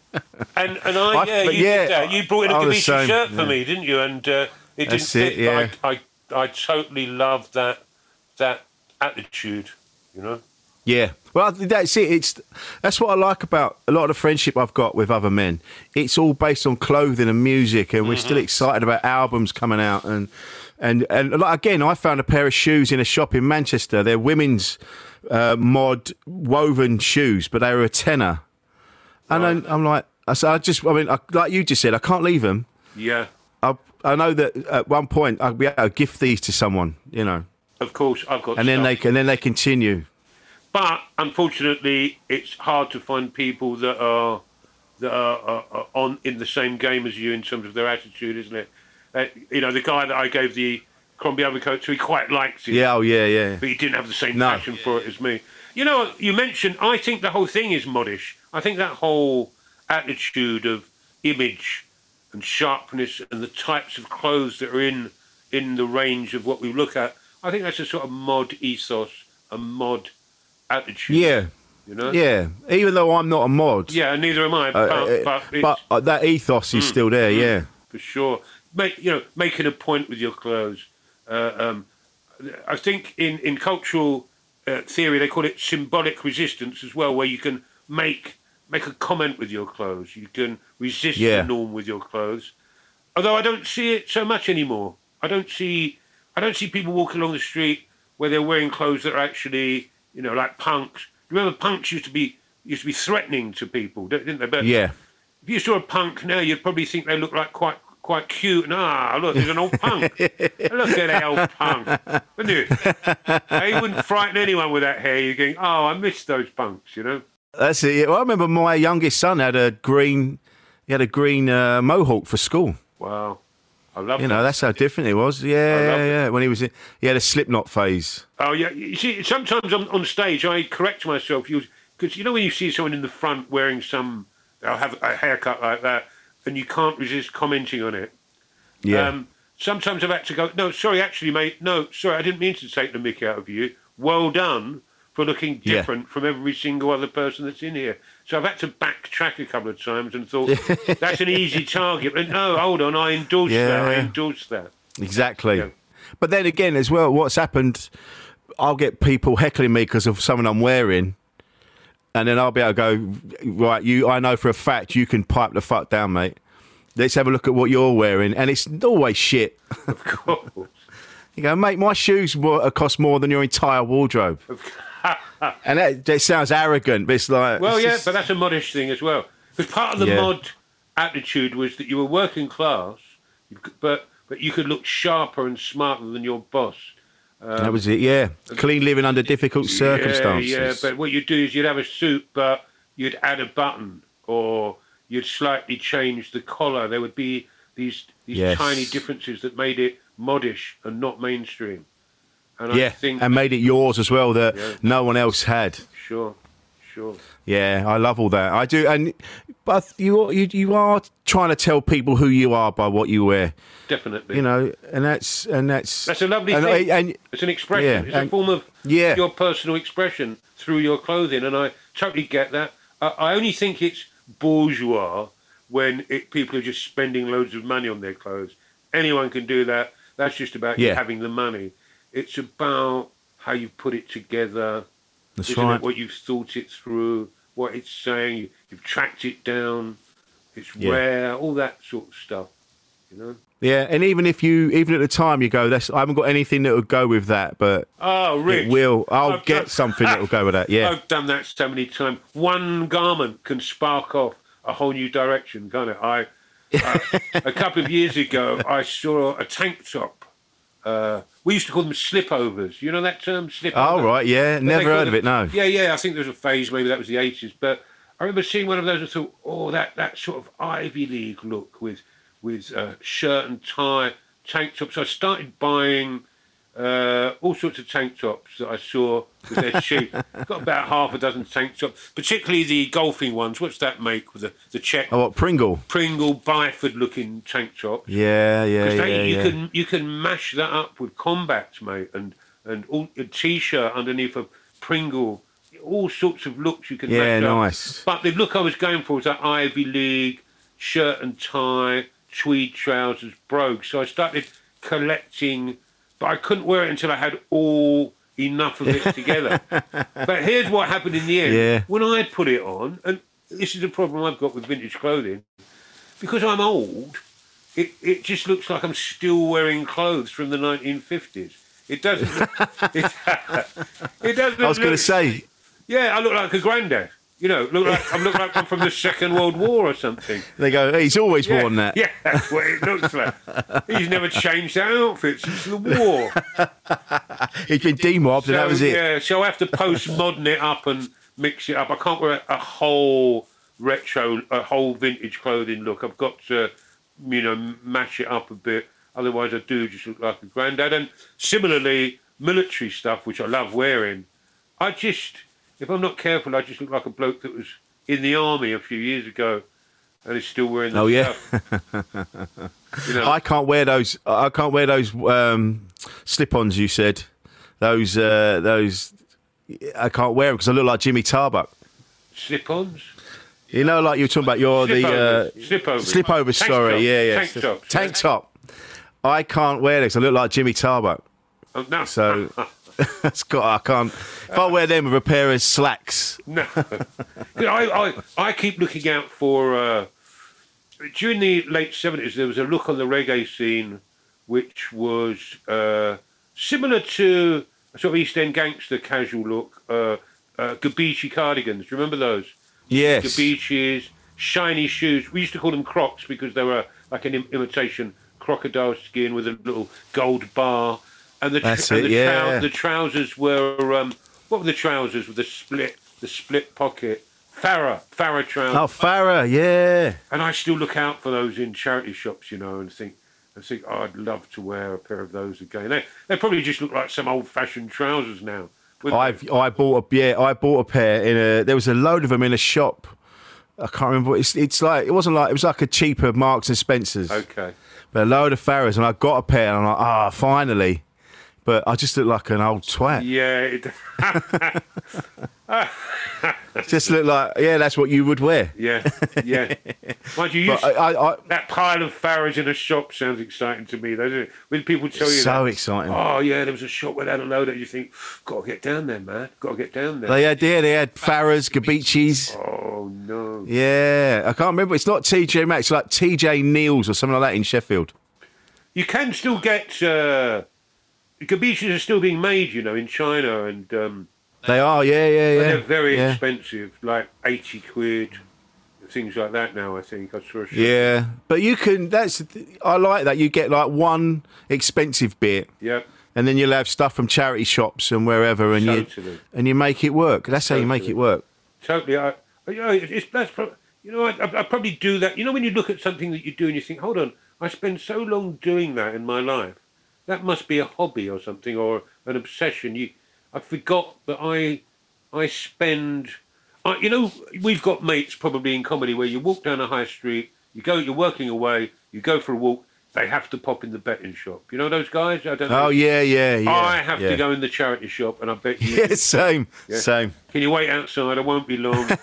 and and I, I- yeah, but you yeah, did that. You brought in a I was Gabici the same, shirt for yeah. me, didn't you? And uh, it That's didn't it, fit, yeah. but I, I I totally love that that attitude, you know. Yeah, well, that's it. It's that's what I like about a lot of the friendship I've got with other men. It's all based on clothing and music, and we're Mm-hmm. still excited about albums coming out. And and and like, again, I found a pair of shoes in a shop in Manchester. They're women's uh, mod woven shoes, but they were a tenner. And then I'm like, I said, I just, I mean, I, like you just said, I can't leave them. Yeah, I I know that at one point I'll be able to gift these to someone, you know, of course I've got. and then stuff. they can, and then they continue. But unfortunately, it's hard to find people that are that are, are, are on in the same game as you in terms of their attitude, isn't it? Uh, you know, the guy that I gave the Crombie overcoat to, he quite liked it, Yeah, oh yeah, yeah. but he didn't have the same No. passion for it as me. You know, you mentioned. I think the whole thing is modish. I think that whole attitude of image and sharpness and the types of clothes that are in in the range of what we look at. I think that's a sort of mod ethos, a mod attitude. Yeah, You know? yeah. Even though I'm not a mod, Yeah, neither am I. uh, But, uh, but, it's, but uh, that ethos is still there. Yeah, for sure. Make you know, making a point with your clothes. Uh, um, I think in in cultural uh, theory they call it symbolic resistance as well, where you can make make a comment with your clothes. You can resist Yeah. the norm with your clothes. Although I don't see it so much anymore. I don't see I don't see people walking along the street where they're wearing clothes that are actually, you know, like punks. Remember, punks used to be used to be threatening to people, didn't they? But Yeah. if you saw a punk now, you'd probably think they look like quite quite cute. And ah, look, there's an old punk. Look at that old punk. Wouldn't you? He wouldn't frighten anyone with that hair. You're going, oh, I miss those punks, you know? That's it. Well, I remember my youngest son had a green, he had a green uh, mohawk for school. Wow. I love You that. know, that's how different it was. Yeah, I love yeah, it. yeah. When he was, in, he had a Slipknot phase. Oh, yeah. You see, sometimes on, on stage, I correct myself. Because, you know, when you see someone in the front wearing some, they'll have a haircut like that, and you can't resist commenting on it. Yeah. Um, sometimes I've had to go, no, sorry, actually, mate, no, sorry, I didn't mean to take the mick out of you. Well done for looking Yeah. different from every single other person that's in here. So I've had to backtrack a couple of times and thought, that's an easy target. But no, hold on, I endorse Yeah. that, I endorse that. Exactly. Yeah. But then again, as well, what's happened, I'll get people heckling me because of something I'm wearing, and then I'll be able to go, right, you. I know for a fact you can pipe the fuck down, mate. Let's have a look at what you're wearing, and it's always shit. Of course. You go, mate, my shoes wa- cost more than your entire wardrobe. And that, that sounds arrogant, but it's like... Well, it's yeah, just- but that's a modish thing as well. Because part of the Yeah. mod attitude was that you were working class, you could- but but you could look sharper and smarter than your boss. that was it, yeah. Clean living under difficult circumstances. Yeah, yeah, but what you'd do is you'd have a suit, but you'd add a button, or you'd slightly change the collar. There would be these these Yes. tiny differences that made it modish and not mainstream. And I Yeah, think, and made it yours as well that Yeah. no one else had. sure, sure. Yeah, I love all that. I do, and but you you you are trying to tell people who you are by what you wear, Definitely. you know, and that's and that's That's a lovely and, thing. And, It's an expression. Yeah, it's a and- form of yeah. your personal expression through your clothing, and I totally get that. I, I only think it's bourgeois when it, people are just spending loads of money on their clothes. Anyone can do that. That's just about you Yeah. having the money. It's about how you put it together. that's Isn't right. it what you've thought it through, what it's saying, you, you've tracked it down, it's Yeah. rare, all that sort of stuff, you know? Yeah, and even if you even at the time you go, that's I haven't got anything that would go with that, but Oh, Rich. it will. I'll I've get done- something that will go with that. Yeah, I've done that so many times. One garment can spark off a whole new direction, can't it? I, I a couple of years ago, I saw a tank top. Uh, we used to call them slipovers. You know that term, slipover? oh right, yeah, But never they call heard of them- it. No, Yeah, yeah. I think there was a phase. Maybe that was the eighties. But I remember seeing one of those and thought, oh, that that sort of Ivy League look with with uh, shirt and tie, tank tops. So I started buying uh, all sorts of tank tops that I saw with their cheap. Got about half a dozen tank tops, particularly the golfing ones. What's that make with the the check oh what Pringle? Pringle Byford looking tank top? Yeah, yeah, Because yeah, you yeah. can you can mash that up with combats, mate, and and all, a t-shirt underneath a Pringle, all sorts of looks you can Yeah, mash up. nice. But the look I was going for was that Ivy League shirt and tie, tweed trousers, brogue. So I started collecting, but I couldn't wear it until I had all enough of it together. But here's what happened in the end. Yeah. When I put it on, and this is the problem I've got with vintage clothing, because I'm old, it, it just looks like I'm still wearing clothes from the nineteen fifties. It doesn't. it, it doesn't. I was going to look- say, Yeah, I look like a granddad. You know, look like I look like I'm from the Second World War or something. they go, he's always Yeah, worn that. Yeah, that's what it looks like. He's never changed that outfit since the war. He's been demobbed, and that was it. Yeah, so I have to postmodern it up and mix it up. I can't wear a, a whole retro, a whole vintage clothing look. I've got to, you know, mash it up a bit. Otherwise, I do just look like a granddad. And similarly, military stuff, which I love wearing, I just, if I'm not careful, I just look like a bloke that was in the army a few years ago and is still wearing the Oh, yeah. stuff. You know, I can't wear those. I can't wear those um, slip-ons. You said those. Uh, those. I can't wear them because I look like Jimmy Tarbuck. slip-ons. You know, like you were talking about your the uh, Slipovers. slipovers. Tank Sorry, top. yeah, yeah. Tank tops. Tank top. I can't wear this. I look like Jimmy Tarbuck. Oh, no. So it's got. I can't. If I wear them with a pair of slacks. No. You know, I, I, I keep looking out for... Uh, during the late seventies, there was a look on the reggae scene which was uh, similar to sort of East End gangster casual look. Uh, uh, Gabici cardigans. Do you remember those? Yes. Gabicis, shiny shoes. We used to call them Crocs because they were like an im- imitation crocodile skin with a little gold bar. And the, tr- That's and it, the, yeah. the trousers were, um, what were the trousers with the split, the split pocket? Farrah, Farrah trousers. Oh, Farrah, yeah. And I still look out for those in charity shops, you know, and think, I think oh, I'd love to wear a pair of those again. They, they probably just look like some old-fashioned trousers now. I've I bought a yeah I bought a pair in a there was a load of them in a shop. I can't remember. It's it's like it wasn't like it was like a cheaper Marks and Spencers. Okay. But a load of Farrahs, and I got a pair, and I'm like, ah, finally. But I just look like an old twat. Yeah. It... Just look like, yeah, that's what you would wear. Yeah, yeah. Mind you, you But I, I, I, that pile of Farrahs in a shop sounds exciting to me, doesn't it? When people tell you so that, exciting. oh, yeah, there was a shop where they had a load of it, you think, got to get down there, man. Got to get down there. They had, yeah, they had Farrahs, Gabicis. Oh, no. Yeah, I can't remember. It's not T J Maxx, it's like T J Neal's or something like that in Sheffield. You can still get... Uh, Gabicis are still being made, you know, in China, and... Um, They are, yeah, yeah, yeah. they're very yeah. expensive, like eighty quid, things like that now, I think. I saw a shop. Yeah, but you can, that's, I like that. You get like one expensive bit. Yep. And then you'll have stuff from charity shops and wherever, and Totally. you and you make it work. That's how you make Totally. it work. Totally. I, I- you know, it's, it's that's pro- you know, I, I, I probably do that. You know, when you look at something that you do and you think, hold on, I spend so long doing that in my life. That must be a hobby or something, or an obsession. You, I forgot that I, I spend. I, you know, we've got mates probably in comedy where you walk down a high street, you go, you're working away, you go for a walk. They have to pop in the betting shop. You know those guys? I don't know. Oh yeah, yeah, yeah. I have yeah. to go in the charity shop, and I bet you. Yeah, same, Yeah. same. Can you wait outside? I won't be long. So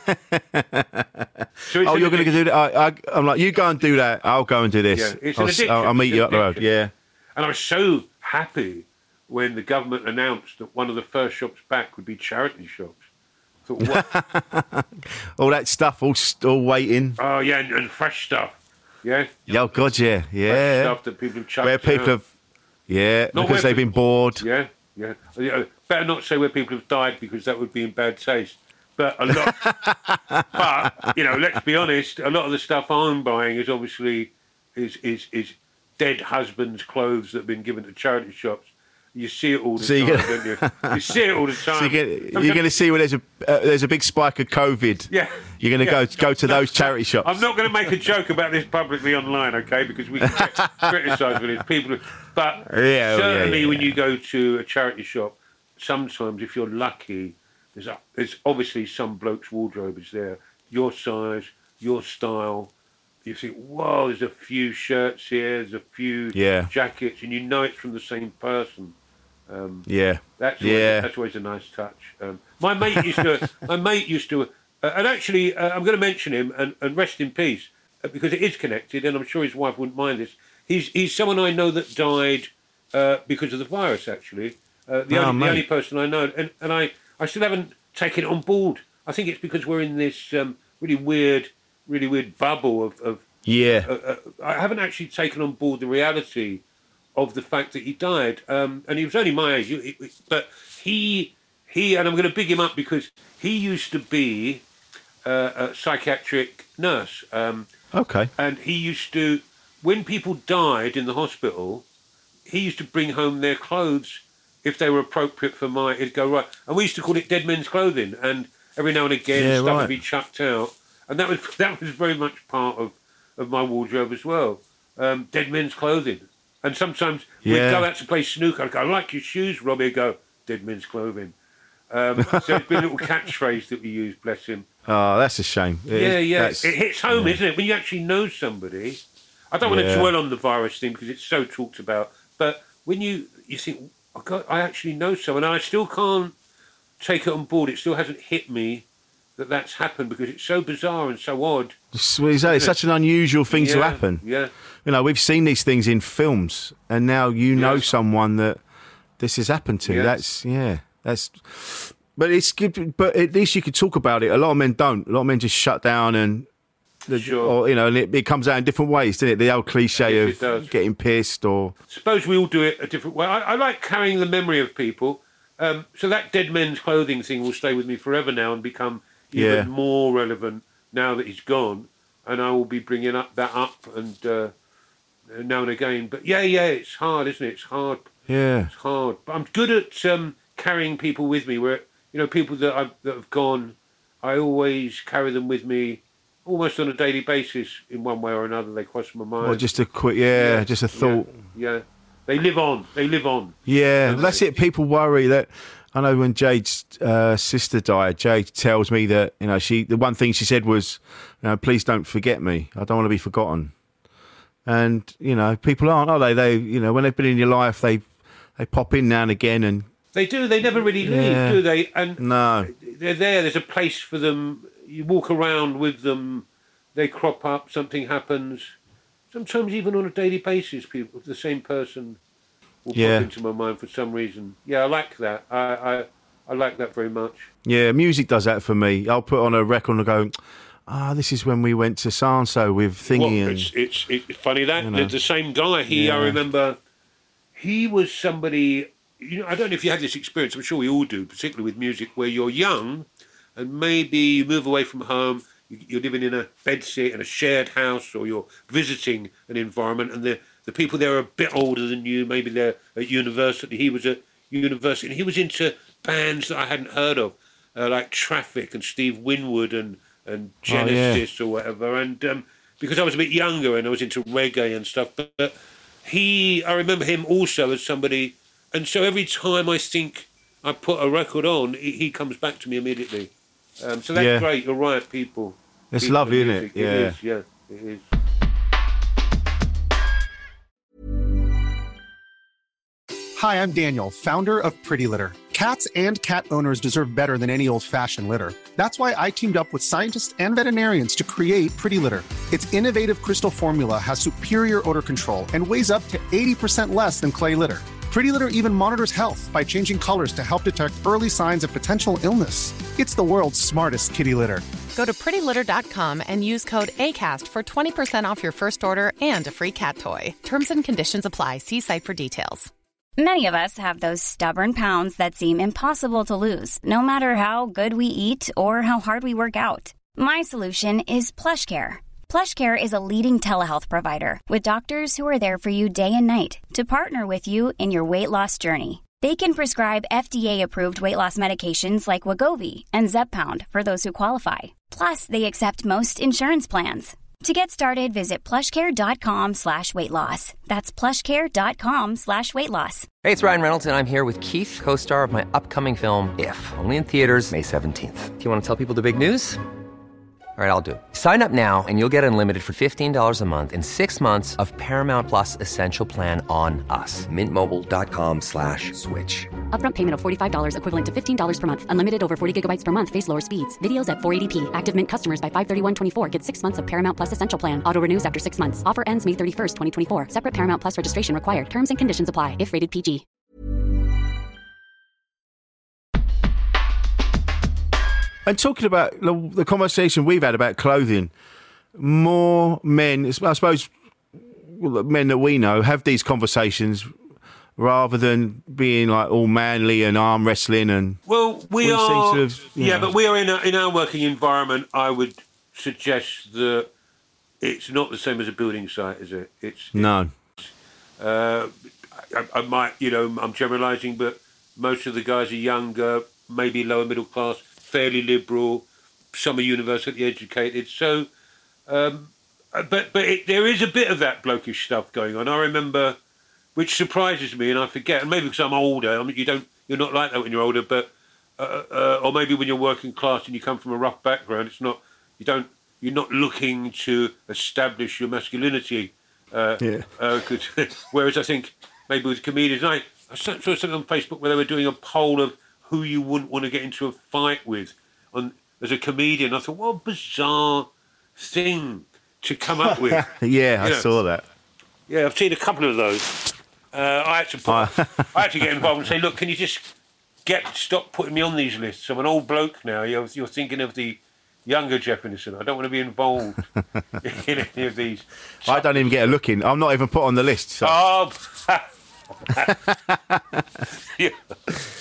it's Oh, an you're going to addiction. do that? I, I, I'm like, you go and do that. I'll go and do this. Yeah, it's I'll, an s- addiction. I'll, I'll meet It's you an up the road. addiction. Yeah. And I was so happy when the government announced that one of the first shops back would be charity shops. I thought, what? All that stuff, all st- all waiting. Oh, yeah, and, and fresh stuff. Yeah? Yeah, oh God, yeah, Fresh yeah. stuff that people have chucked Where people out. have, yeah, Not because where they've been people- bored. Yeah, yeah. Yeah, better not say where people have died because that would be in bad taste. But a lot, but, you know, let's be honest, a lot of the stuff I'm buying is obviously is is, is dead husbands' clothes that have been given to charity shops. You see it all the So you time, get- don't you? You see it all the time. So you get, you're going to see when there's a uh, there's a big spike of COVID. Yeah. You're going to Yeah. go go to those charity shops. I'm not going to make a joke about this publicly online, okay? Because we can get criticised with it. People, but Yeah, well, yeah, certainly yeah, when yeah. you go to a charity shop, sometimes if you're lucky, there's a, there's obviously some bloke's wardrobe is there, your size, your style. You think, whoa, there's a few shirts here, there's a few Yeah. jackets, and you know it's from the same person. Um, Yeah. That's always, Yeah. that's always a nice touch. Um, my mate used to. my mate used to, uh, and actually, uh, I'm going to mention him and, and rest in peace uh, because it is connected, and I'm sure his wife wouldn't mind this. He's he's someone I know that died uh, because of the virus. Actually, uh, the, Oh, only, the mate. only person I know, and and I I still haven't taken it on board. I think it's because we're in this um, really weird, really weird bubble of. of Yeah. uh, uh, I haven't actually taken on board the reality of the fact that he died, um, and he was only my age. He- he- But he, he, and I'm going to big him up because he used to be uh, a psychiatric nurse, um, Okay. and he used to, when people died in the hospital, he used to bring home their clothes if they were appropriate for my. It'd go right, and we used to call it dead men's clothing, and every now and again Yeah, stuff right. would be chucked out, and that was that was very much part of, of my wardrobe as well. Um, dead men's clothing. And sometimes Yeah. we'd go out to play snooker. I'd go, I like your shoes, Robbie. I'd go, dead men's clothing. Um, so it's been a little catchphrase that we use, bless him. Oh, that's a shame. It yeah, is- yeah. that's- It hits home, isn't it? When you actually know somebody. I don't want Yeah. to dwell on the virus thing because it's so talked about. But when you, you think, oh God, I actually know someone, and I still can't take it on board. It still hasn't hit me that that's happened because it's so bizarre and so odd. It's, well, exactly, it's such an unusual thing to Yeah, happen. Yeah. You know, we've seen these things in films, and now you know Yeah. someone that this has happened to. Yeah. That's yeah, that's. But it's good. But at least you could talk about it. A lot of men don't. A lot of men just shut down and, the, Sure. or you know, and it, it comes out in different ways, doesn't it? The old cliche Yes, it of does. getting pissed or Suppose we all do it a different way. I, I like carrying the memory of people, Um, so that Dead Men's Clothing thing will stay with me forever now and become even Yeah. more relevant now that he's gone. And I will be bringing up that up and uh, now and again. But yeah, yeah, it's hard, isn't it? It's hard. Yeah. It's hard. But I'm good at um, carrying people with me. Where you know, people that I've, that have gone, I always carry them with me, almost on a daily basis in one way or another. They cross my mind. Or just a quick, yeah, Yeah, just a thought. Yeah, yeah. They live on. They live on. Yeah, Don't that's they? it. People worry that. I know when Jade's uh, sister died, Jade tells me that, you know, she the one thing she said was, you know, please don't forget me. I don't want to be forgotten. And, you know, people aren't, are they? They, you know, when they've been in your life, they they pop in now and again and... They do. They never really leave, Yeah. do they? And No. they're there. There's a place for them. You walk around with them. They crop up. Something happens. Sometimes even on a daily basis, people, the same person will Yeah. pop into my mind for some reason. Yeah, I like that. I, I, I like that very much. Yeah, music does that for me. I'll put on a record and go, ah, this is when we went to so-and-so with Thingy. Well, and it's, it's it's funny that you know. the, the same guy. He, I Yeah. remember, he was somebody. You know, I don't know if you had this experience. I'm sure we all do, particularly with music, where you're young, and maybe you move away from home. you- You're living in a bedsit in a shared house, or you're visiting an environment, and the the people there are a bit older than you. Maybe they're at university. He was at university, and he was into bands that I hadn't heard of, uh, like Traffic and Steve Winwood and and Oh, yeah. Genesis or whatever. And um, because I was a bit younger and I was into reggae and stuff, but, but he, I remember him also as somebody. And so every time I think I put a record on, he, he comes back to me immediately. Um, so that's Yeah. great. You're right, people. It's People lovely, and isn't music. it? Yeah. It is, yeah, it is. Hi, I'm Daniel, founder of Pretty Litter. Cats and cat owners deserve better than any old-fashioned litter. That's why I teamed up with scientists and veterinarians to create Pretty Litter. Its innovative crystal formula has superior odor control and weighs up to eighty percent less than clay litter. Pretty Litter even monitors health by changing colors to help detect early signs of potential illness. It's the world's smartest kitty litter. Go to pretty litter dot com and use code ACAST for twenty percent off your first order and a free cat toy. Terms and conditions apply. See site for details. Many of us have those stubborn pounds that seem impossible to lose, no matter how good we eat or how hard we work out. My solution is PlushCare. PlushCare is a leading telehealth provider with doctors who are there for you day and night to partner with you in your weight loss journey. They can prescribe F D A-approved weight loss medications like Wegovy and Zepbound for those who qualify. Plus, they accept most insurance plans. To get started, visit plushcare.com slash weight loss. That's plushcare.com slash weight loss. Hey, it's Ryan Reynolds, and I'm here with Keith, co-star of my upcoming film, If, only in theaters May seventeenth. Do you want to tell people the big news? All right, I'll do it. Sign up now and you'll get unlimited for fifteen dollars a month and six months of Paramount Plus Essential Plan on us. Mintmobile.com slash switch. Upfront payment of forty-five dollars equivalent to fifteen dollars per month. Unlimited over forty gigabytes per month. Face lower speeds. Videos at four eighty p. Active Mint customers by five thirty-one twenty-four get six months of Paramount Plus Essential Plan. Auto renews after six months. Offer ends May thirty-first, twenty twenty-four. Separate Paramount Plus registration required. Terms and conditions apply if rated P G. And talking about the, the conversation we've had about clothing, more men, I suppose, well, the men that we know have these conversations rather than being like all manly and arm wrestling and. Well, we, We are. seem to have, you yeah, know. but we are in a, in our working environment. I would suggest that it's not the same as a building site, is it? It's No. Uh, I, I might, you know, I'm generalising, but most of the guys are younger, maybe lower middle class, fairly liberal. Some are university educated. So, um, but but it, there is a bit of that blokish stuff going on. I remember, which surprises me, and I forget, and maybe because I'm older. I mean, you don't, you're not like that when you're older, but uh, uh, or maybe when you're working class and you come from a rough background, it's not, you don't, you're not looking to establish your masculinity. Uh, Yeah. uh, 'cause- whereas I think maybe with comedians, I, I saw something on Facebook where they were doing a poll of who you wouldn't want to get into a fight with on as a comedian. I thought, what a bizarre thing to come up with. Yeah, I You know. saw that. Yeah, I've seen a couple of those. Uh, I had to put, I had to get involved and say, look, can you just get stop putting me on these lists? I'm an old bloke now. You're, you're thinking of the younger Jeff Innocent. I don't want to be involved in any of these. I don't even get a look in. I'm not even put on the list. So. Oh, yeah.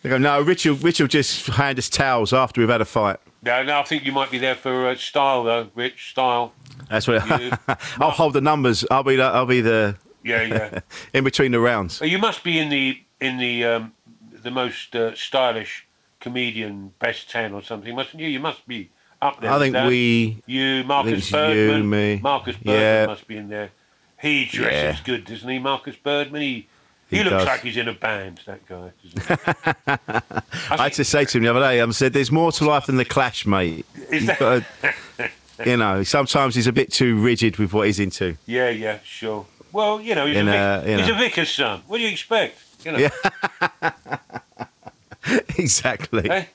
They go, no, Rich will, Rich will just hand us towels after we've had a fight. No, no, I think you might be there for uh, style, though, Rich, style. That's what I'll hold the numbers. I'll be the, I'll be the yeah, yeah. in between the rounds. You must be in the in the um, the most uh, stylish comedian best ten or something, mustn't you? You must be up there. I think that. we. You, Marcus think Birdman. You, me. Marcus Birdman yeah. must be in there. He dresses yeah. good, doesn't he, Marcus Birdman? He he, he looks does. like he's in a band. That guy. Doesn't he? I, I had to say to him the other day. I said, "There's more to life than the Clash, mate." Is that... Gotta, you know, sometimes he's a bit too rigid with what he's into. Yeah, yeah, sure. Well, you know, he's, in, a, vic- uh, you he's know. a vicar's son. What do you expect? You know. Yeah. Exactly. Hey?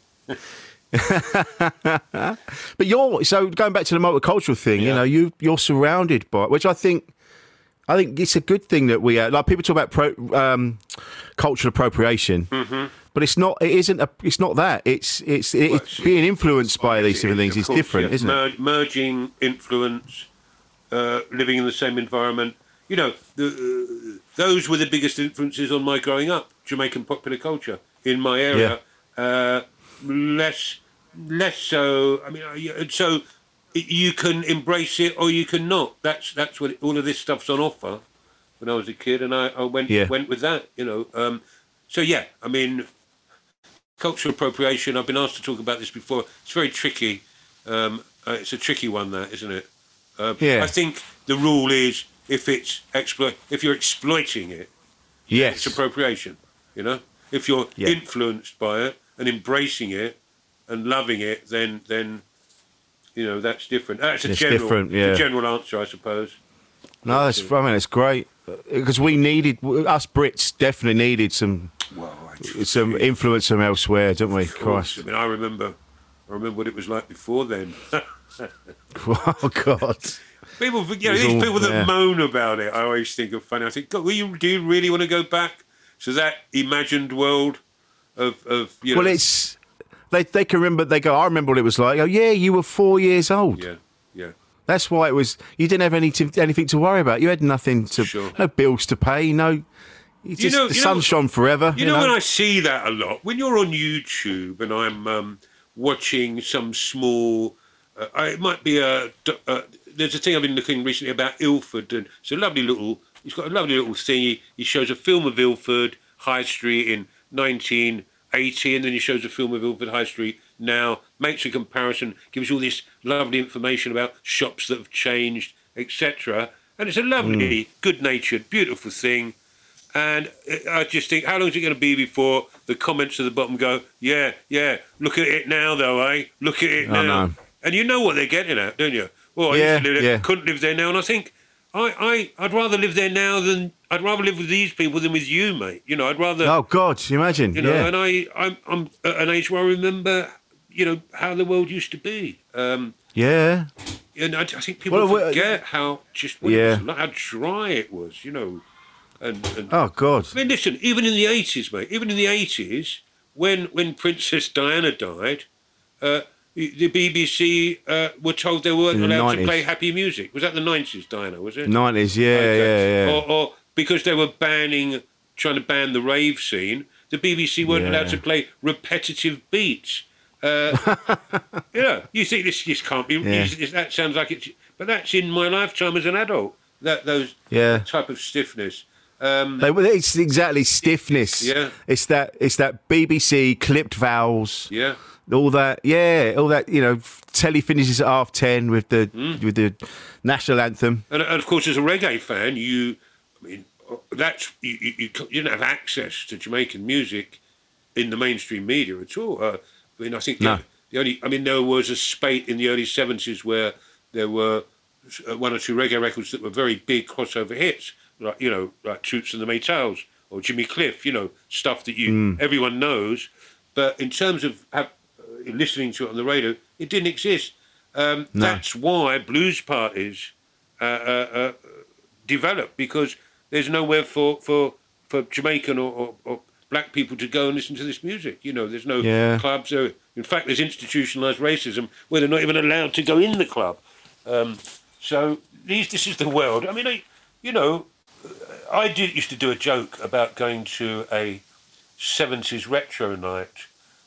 But you're so going back to the multicultural thing. Yeah. You know, you you're surrounded by, which I think, I think it's a good thing that we uh, like. People talk about pro, um, cultural appropriation, mm-hmm. but it's not. It isn't. A, it's not that. It's it's, it's well, being influenced by these it different is, things. of It's course, different, yeah. isn't Mer- it? Merging influence, uh, living in the same environment. You know, the, uh, those were the biggest influences on my growing up. Jamaican popular culture in my area. Yeah. Uh, less, less so. I mean, uh, so you can embrace it or you can not. That's that's what it, all of this stuff's on offer. When I was a kid, and I, I went Yeah. went with that. You know, um, so yeah. I mean, cultural appropriation. I've been asked to talk about this before. It's very tricky. Um, uh, it's a tricky one, that isn't it? Uh, Yeah. I think the rule is if it's exploit, if you're exploiting it, Yes. it's appropriation. You know, if you're Yeah. influenced by it and embracing it and loving it, then then you know that's different. That's a It's general, different, yeah. it's a general answer, I suppose. No, that's. I mean, it's great because we needed us Brits definitely needed some Well, I some influence from elsewhere, don't we? Of course. Christ. I mean, I remember, I remember what it was like before then. Oh God. People, you know, It's these all- people that yeah. moan about it, I always think are funny. I think, God, will you, do you really want to go back to that imagined world of, of you know? Well, it's they they can remember. They go, I remember what it was like. Oh yeah, you were four years old. Yeah, yeah. That's why it was. You didn't have any to, anything to worry about. You had nothing to, Sure. no bills to pay. No, you just know- the you sun know- shone forever. You, know, when I see that a lot, when you're on YouTube and I'm um, watching some small, uh, it might be a, uh, there's a thing I've been looking recently about Ilford, and it's a lovely little, he's got a lovely little thing. He, he shows a film of Ilford High Street in nineteen eighty, and then he shows a film of Ilford High Street now, makes a comparison, gives all this lovely information about shops that have changed, et cetera. And it's a lovely, mm. good-natured, beautiful thing. And I just think, how long is it going to be before the comments at the bottom go, yeah, yeah, look at it now, though, eh? Look at it I now. know. And you know what they're getting at, don't you? Well, I Yeah, used to live there, yeah. couldn't live there now. And I think, I, I, I'd rather live there now than, I'd rather live with these people than with you, mate. You know, I'd rather... Oh God, you imagine? You know, yeah. and I, I'm, I'm at an age where I remember, you know, how the world used to be. Um, yeah. and I, I think people Well, well, forget how just what yeah. it was like, how dry it was, you know. And, and Oh God. I mean, listen, even in the eighties, mate, even in the eighties, when when Princess Diana died, uh, the B B C uh, were told they weren't In the allowed nineties. to play happy music. Was that the nineties, Diana, was it? Nineties. Yeah, Okay. yeah, yeah. Or, or because they were banning, trying to ban the rave scene, the B B C weren't Yeah. allowed to play repetitive beats. Uh, you know, you think this this can't be. Yeah. This, that sounds like it's, but that's in my lifetime as an adult. That those Yeah. type of stiffness. Um, They, it's exactly stiffness. Yeah. It's that. It's that B B C clipped vowels. yeah. All that. Yeah. All that. You know, telly finishes at half ten with the Mm. with the national anthem. And, and of course, as a reggae fan, you, I mean, that's you, you, you didn't have access to Jamaican music in the mainstream media at all. Uh, I mean, I think No. the, the only, I mean, there was a spate in the early seventies where there were uh, one or two reggae records that were very big crossover hits, like you know, like Toots and the Maytals or Jimmy Cliff, you know, stuff that you Mm. everyone knows. But in terms of have, uh, listening to it on the radio, it didn't exist. Um, No. That's why blues parties uh, uh, uh, develop, because there's nowhere for, for, for Jamaican or, or, or black people to go and listen to this music. You know, there's no Yeah. clubs. Or, in fact, there's institutionalised racism where they're not even allowed to go in the club. Um, so these, this is the world. I mean, I, you know, I did, used to do a joke about going to a seventies retro night,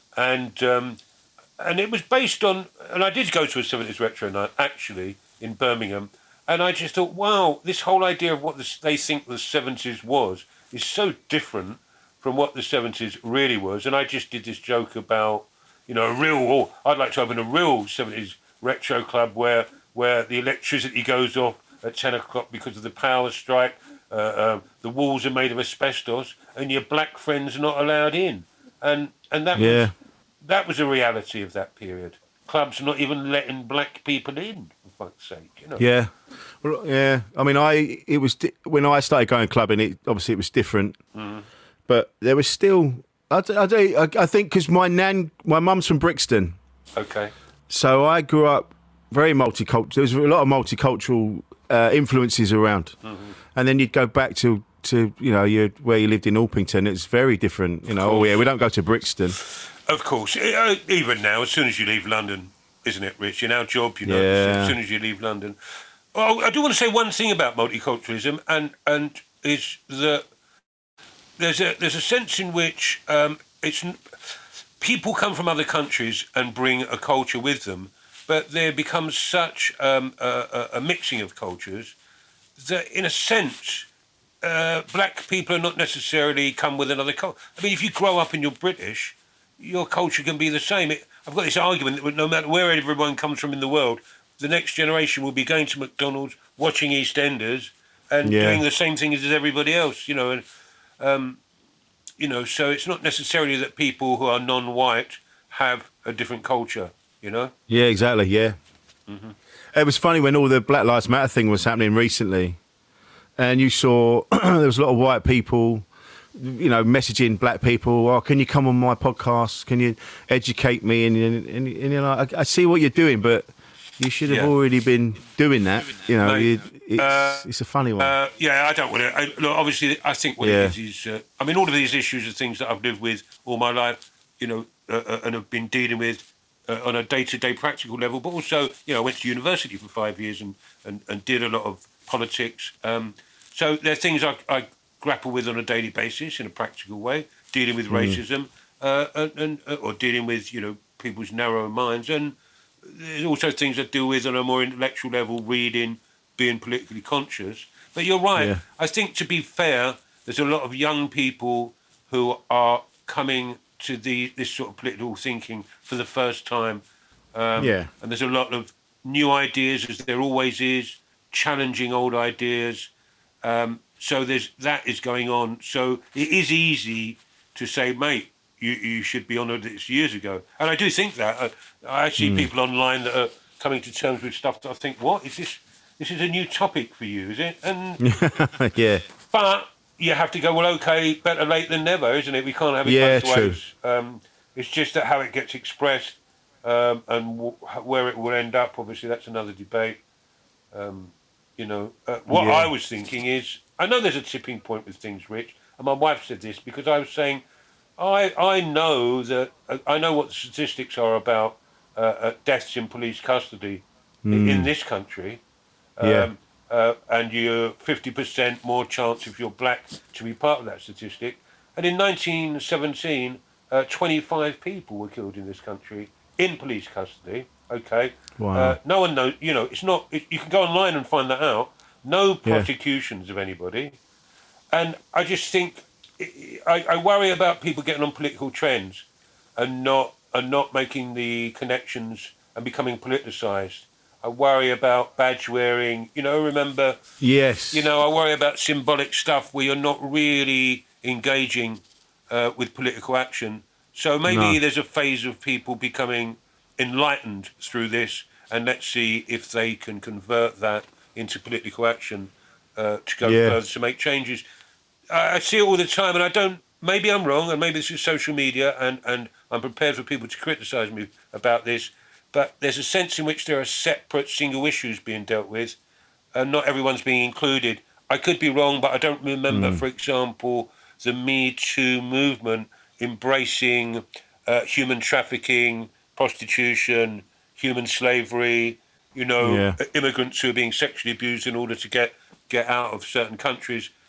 and um, and it was based on. And I did go to a seventies retro night actually in Birmingham, and I just thought, wow, this whole idea of what the, they think the seventies was is so different from what the seventies really was. And I just did this joke about, you know, a real. Oh, I'd like to open a real seventies retro club where where the electricity goes off at ten o'clock because of the power strike. Uh, uh, the walls are made of asbestos, and your black friends are not allowed in, and and that yeah. was that was a reality of that period. Clubs not even letting black people in, for fuck's sake, you know. Yeah, well, yeah. I mean, I it was di- when I started going clubbing. It obviously it was different, mm. but there was still. I I, I, I think because my nan, my mum's from Brixton. Okay. So I grew up very multicultural. There was a lot of multicultural uh, influences around. Mm-hmm. And then you'd go back to, to you know, you where you lived in Orpington. It's very different, you know. Oh, yeah, we don't go to Brixton. Of course. Uh, even now, as soon as you leave London, isn't it, Rich? In our job, you know, yeah. as soon as you leave London. Oh, I do want to say one thing about multiculturalism, and and is that there's a there's a sense in which um, it's people come from other countries and bring a culture with them, but there becomes such um, a, a mixing of cultures that, in a sense, uh, black people are not necessarily come with another culture. I mean, if you grow up and you're British, your culture can be the same. It, I've got this argument that no matter where everyone comes from in the world, the next generation will be going to McDonald's, watching EastEnders, and yeah. doing the same thing as everybody else. You know, and um, you know, so it's not necessarily that people who are non-white have a different culture. You know. Yeah, exactly. Yeah. Mm-hmm. It was funny when all the Black Lives Matter thing was happening recently, and you saw there was a lot of white people, you know, messaging black people. Oh, can you come on my podcast? Can you educate me? And, and, and, and you're like, I, I see what you're doing, but you should have yeah. already been doing that. You know, Mate, you, it's, uh, it's a funny one. Uh, yeah, I don't want to. I, look, obviously, I think what yeah. it is is. Uh, I mean, all of these issues are things that I've lived with all my life, you know, uh, uh, and have been dealing with. Uh, on a day-to-day practical level, but also, you know, I went to university for five years and, and, and did a lot of politics. Um, so there are things I, I grapple with on a daily basis in a practical way, dealing with mm. racism uh, and, and uh, or dealing with, you know, people's narrow minds. And there's also things I deal with on a more intellectual level, reading, being politically conscious. But you're right. Yeah. I think, to be fair, there's a lot of young people who are coming to the this sort of political thinking for the first time. Um, yeah. And there's a lot of new ideas, as there always is, challenging old ideas. Um, so there's that is going on. So it is easy to say, mate, you, you should be honoured this years ago. And I do think that. I, I see mm. people online that are coming to terms with stuff that I think, what, is this? This is a new topic for you, is it? And yeah. But you have to go, well, okay, better late than never, isn't it? We can't have it yeah, both true. ways. Um, it's just that how it gets expressed um, and w- where it will end up, obviously, that's another debate. Um, you know, uh, what yeah. I was thinking is, I know there's a tipping point with things, Rich, and my wife said this because I was saying, I I know that, uh, I know what the statistics are about uh, uh, deaths in police custody mm. in this country. Um, yeah. Uh, and you're fifty percent more chance if you're black to be part of that statistic. And in nineteen seventeen, uh, twenty-five people were killed in this country in police custody. Okay. Wow. Uh, no one knows. You know, it's not. It, you can go online and find that out. No prosecutions yeah. of anybody. And I just think I, I worry about people getting on political trends and not and not making the connections and becoming politicised. I worry about badge wearing, you know, remember... Yes. You know, I worry about symbolic stuff where you're not really engaging uh, with political action. So maybe no. there's a phase of people becoming enlightened through this, and let's see if they can convert that into political action uh, to go yeah. further, to make changes. I, I see it all the time, and I don't... Maybe I'm wrong, and maybe this is social media, and, and I'm prepared for people to criticise me about this, but there's a sense in which there are separate single issues being dealt with, and not everyone's being included. I could be wrong, but I don't remember, mm. for example, the Me Too movement embracing uh, human trafficking, prostitution, human slavery, you know, yeah. immigrants who are being sexually abused in order to get, get out of certain countries.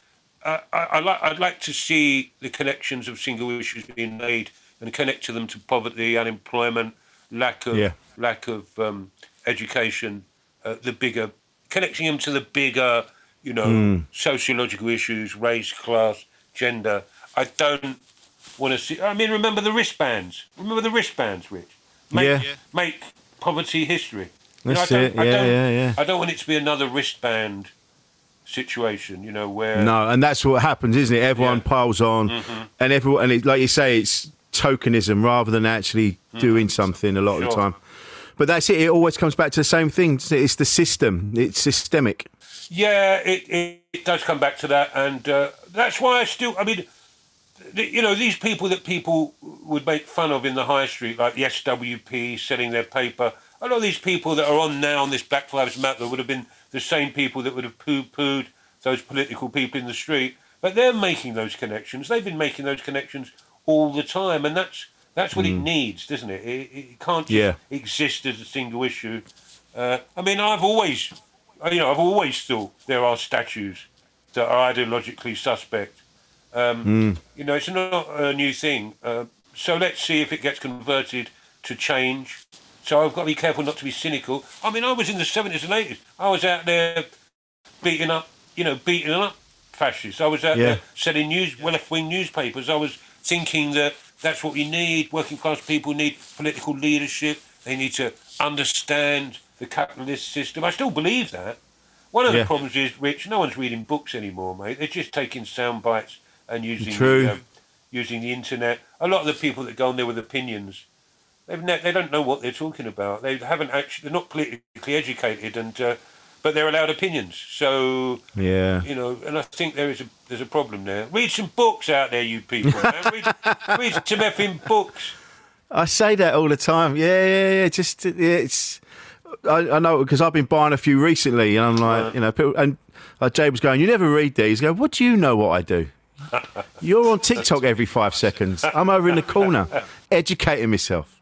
I, I, I like, I'd like to see the connections of single issues being made and connect to them to poverty, unemployment, lack of yeah. lack of um, education, uh, the bigger, connecting them to the bigger, you know, mm. sociological issues, race, class, gender. I don't want to see. I mean, remember the wristbands. Remember the wristbands, Rich. Make, yeah. Make poverty history. That's you know, I it. don't, Yeah, I don't, yeah, yeah. I don't want it to be another wristband situation, you know, where no, and that's what happens, isn't it? Everyone yeah. piles on, mm-hmm. and everyone, and it, like you say, it's tokenism rather than actually mm-hmm. doing something a lot sure. of the time. But that's it. It always comes back to the same thing. It's the system. It's systemic. Yeah, it, it, it does come back to that, and uh, that's why I still. I mean, the, you know, these people that people would make fun of in the high street, like the S W P selling their paper. A lot of these people that are on now on this Black Lives Matter would have been the same people that would have poo-pooed those political people in the street. But they're making those connections. They've been making those connections all the time, and that's that's what mm. it needs, doesn't it? It, it can't just yeah. exist as a single issue. Uh, I mean, I've always, you know, I've always thought there are statues that are ideologically suspect. Um, mm. You know, it's not a new thing. Uh, so let's see if it gets converted to change. So I've got to be careful not to be cynical. I mean, I was in the seventies and eighties. I was out there beating up, you know, beating up fascists. I was out yeah. there selling news, left-wing newspapers. I was thinking that that's what we need. Working class people need political leadership. They need to understand the capitalist system. I still believe that. One of yeah. the problems is, Rich, no one's reading books anymore, mate. They're just taking sound bites and using True. the, um, using the internet. A lot of the people that go on there with opinions, they've ne- they don't know what they're talking about. They haven't actually. They're not politically educated, and uh, but they're allowed opinions. So yeah, you know, and I think there is a there's a problem there. Read some books out there, you people. Man. Read, read some effing books. I say that all the time. Yeah, yeah, yeah. Just yeah, it's. I, I know because I've been buying a few recently, and I'm like, uh, you know, people, and like Jay was going, "You never read these." I go, "What do you know what I do?" You're on TikTok every five seconds. I'm over in the corner, educating myself.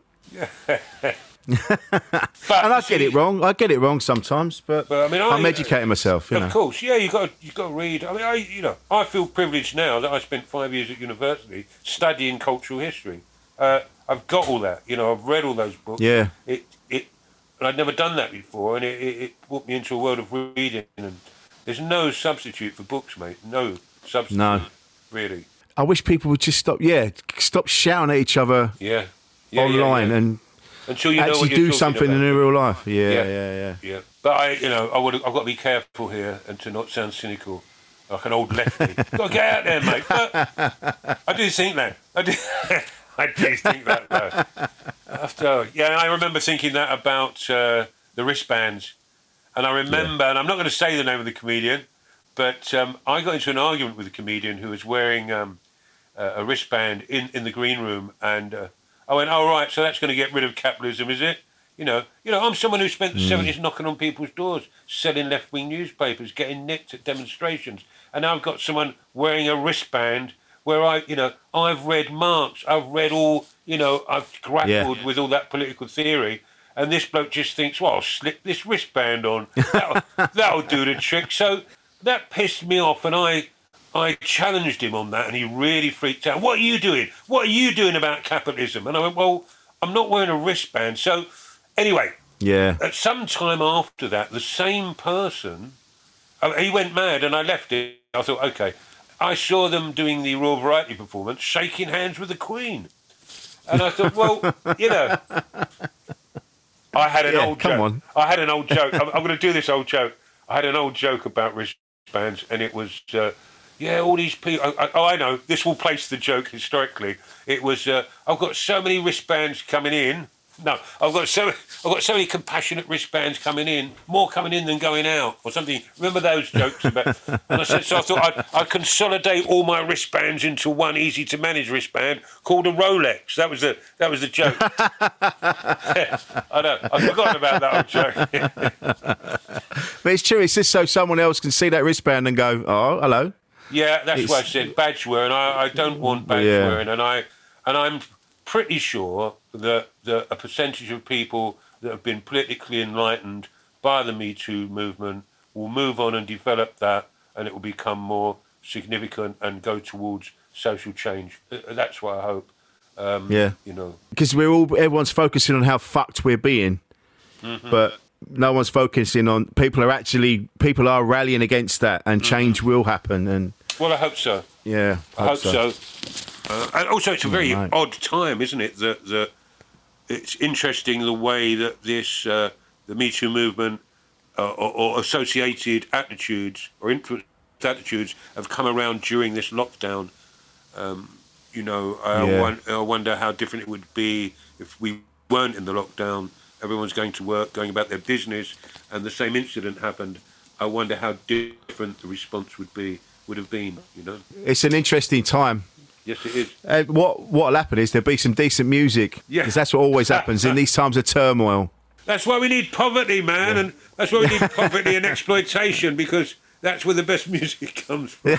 But, and I see, get it wrong. I get it wrong sometimes, but, but I mean, I, I'm educating myself. You of know. course, yeah. You got you got to read. I mean, I you know, I feel privileged now that I spent five years at university studying cultural history. Uh, I've got all that. You know, I've read all those books. Yeah. It it, and I'd never done that before, and it, it, it brought me into a world of reading. And there's no substitute for books, mate. No substitute. No. Really. I wish people would just stop. Yeah, stop shouting at each other. Yeah. yeah online yeah, yeah. and Until you know actually what you're do talking something about. in real life. Yeah, Yeah. yeah, yeah. Yeah, but I, you know, I would, I've got to be careful here and to not sound cynical, like an old lefty. Got to get out there, mate. But I do think that. I do, I do think that, though. After, yeah, I remember thinking that about uh, the wristbands, and I remember, yeah. and I'm not going to say the name of the comedian, but um, I got into an argument with a comedian who was wearing um, uh, a wristband in, in the green room, and uh, I went, "Oh right, so that's going to get rid of capitalism, is it?" You know, you know, I'm someone who spent the mm. seventies knocking on people's doors, selling left-wing newspapers, getting nicked at demonstrations, and now I've got someone wearing a wristband where I, you know, I've read Marx, I've read all, you know, I've grappled yeah. with all that political theory, and this bloke just thinks, well, I'll slip this wristband on, that'll, that'll do the trick. So that pissed me off, and I, I challenged him on that, and he really freaked out. What are you doing? What are you doing about capitalism? And I went, well, I'm not wearing a wristband. So anyway, yeah. at some time after that, the same person, he went mad, and I left it. I thought, okay. I saw them doing the Royal Variety performance, shaking hands with the Queen. And I thought, well, you know, I had an yeah, old come joke. On. I had an old joke. I'm, I'm going to do this old joke. I had an old joke about wristbands, and it was, uh, yeah, all these people. I, I, oh, I know. This will place the joke historically. It was, uh, I've got so many wristbands coming in. No, I've got so I've got so many compassionate wristbands coming in, more coming in than going out, or something. Remember those jokes about? And I said, so I thought I'd, I'd consolidate all my wristbands into one easy to manage wristband called a Rolex. That was the that was the joke. I know. I've forgotten about that old joke. But it's true. It's just so someone else can see that wristband and go, "Oh, hello." Yeah, that's it's... why I said badge wearing. I, I don't want badge yeah. wearing, and I and I'm pretty sure that, that a percentage of people that have been politically enlightened by the Me Too movement will move on and develop that, and it will become more significant and go towards social change. That's what I hope. Um, yeah, you know, because we're all everyone's focusing on how fucked we're being, mm-hmm. but no one's focusing on people are actually people are rallying against that, and change mm-hmm. will happen. And well, I hope so. Yeah, I hope, hope so. so. Uh, and also, it's a very oh, odd time, isn't it? That that it's interesting the way that this uh, the Me Too movement uh, or, or associated attitudes or influenced attitudes have come around during this lockdown. Um, You know, I, yeah. won- I wonder how different it would be if we weren't in the lockdown. Everyone's going to work, going about their business, and the same incident happened. I wonder how different the response would be, would have been. You know, it's an interesting time. Yes, it is. Uh, what what'll happen is there'll be some decent music. Yeah, because that's what always happens in these times of turmoil. That's why we need poverty, man, yeah. and that's why we need poverty and exploitation, because that's where the best music comes from.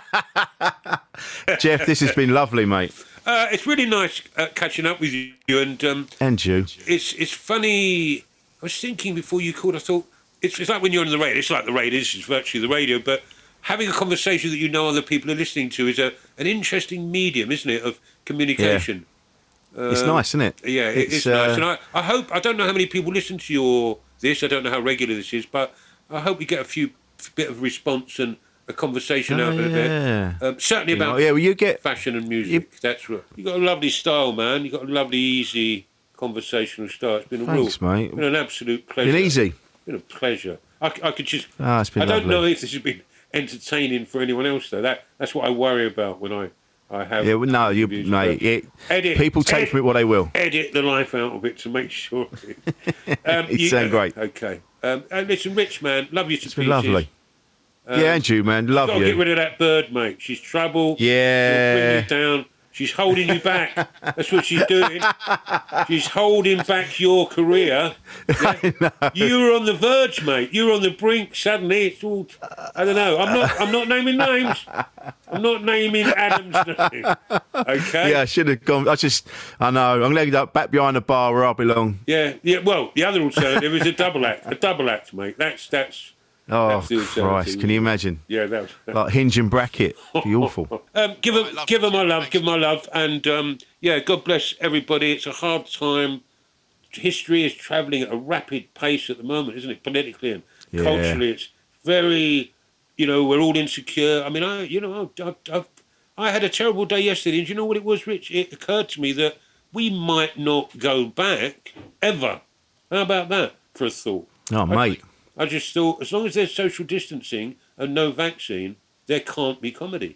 Jeff, this has been lovely, mate. Uh, it's really nice uh, catching up with you, and um, and you. It's it's funny. I was thinking before you called. I thought it's it's like when you're on the radio. It's like the radio. This is virtually the radio, but having a conversation that you know other people are listening to is a an interesting medium, isn't it, of communication. Yeah. Um, it's nice, isn't it? Yeah, it it's, is uh... nice. And I, I hope I don't know how many people listen to your this. I don't know how regular this is, but I hope we get a few bit of response and a conversation oh, out of yeah. it. Um, certainly you about know, yeah, well, you get, fashion and music. You, That's right. You got a lovely style, man. You got a lovely, easy conversational style. It's been a thanks, real, mate. been an absolute pleasure. Been easy. It's been a pleasure. I, I could just. Oh, it's been I don't lovely. know if this has been entertaining for anyone else though. That that's what I worry about when I. I have yeah, well, no, you, mate. It, edit, people take edit, from it what they will. Edit the life out of it to make sure. It, um, it's you, sound great. Okay. Um, and listen, Rich, man, love you to It's pieces. been lovely. Um, yeah, and you, man, love you've got you. to get rid of that bird, mate. She's trouble. Yeah. She'll bring you down. She's holding you back. That's what she's doing. She's holding back your career. Yeah? You were on the verge, mate. You were on the brink. Suddenly, it's all. I don't know. I'm not. I'm not naming names. I'm not naming Adam's name. Okay. Yeah, I should have gone. I just. I know. I'm going to go back behind the bar where I belong. Yeah. Yeah. Well, the other alternative is a double act. A double act, mate. That's that's. Oh, Christ, can you imagine? Yeah, that was... Like Hinge and Bracket. It'd be awful. um, give them, oh, give them my love, give them my love. And, um, yeah, God bless everybody. It's a hard time. History is travelling at a rapid pace at the moment, isn't it? Politically and yeah. culturally. It's very, you know, we're all insecure. I mean, I, you know, I, I, I had a terrible day yesterday. And do you know what it was, Rich? It occurred to me that we might not go back ever. How about that for a thought? Oh, mate. I, I just thought, as long as there's social distancing and no vaccine, there can't be comedy.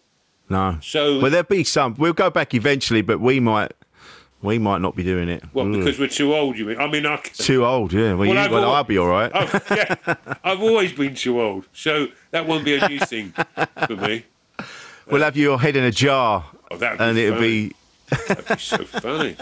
No. So, well, there'll be some. We'll go back eventually, but we might, we might not be doing it. Well, Ugh. because we're too old, you mean? I mean, I can... too old. Yeah. Well, well, you, well always... I'll be all right. I've, yeah, I've always been too old, so that won't be a new thing for me. We'll uh, have your head in a jar, oh, that'd and be it'll funny. be. That'd be so funny.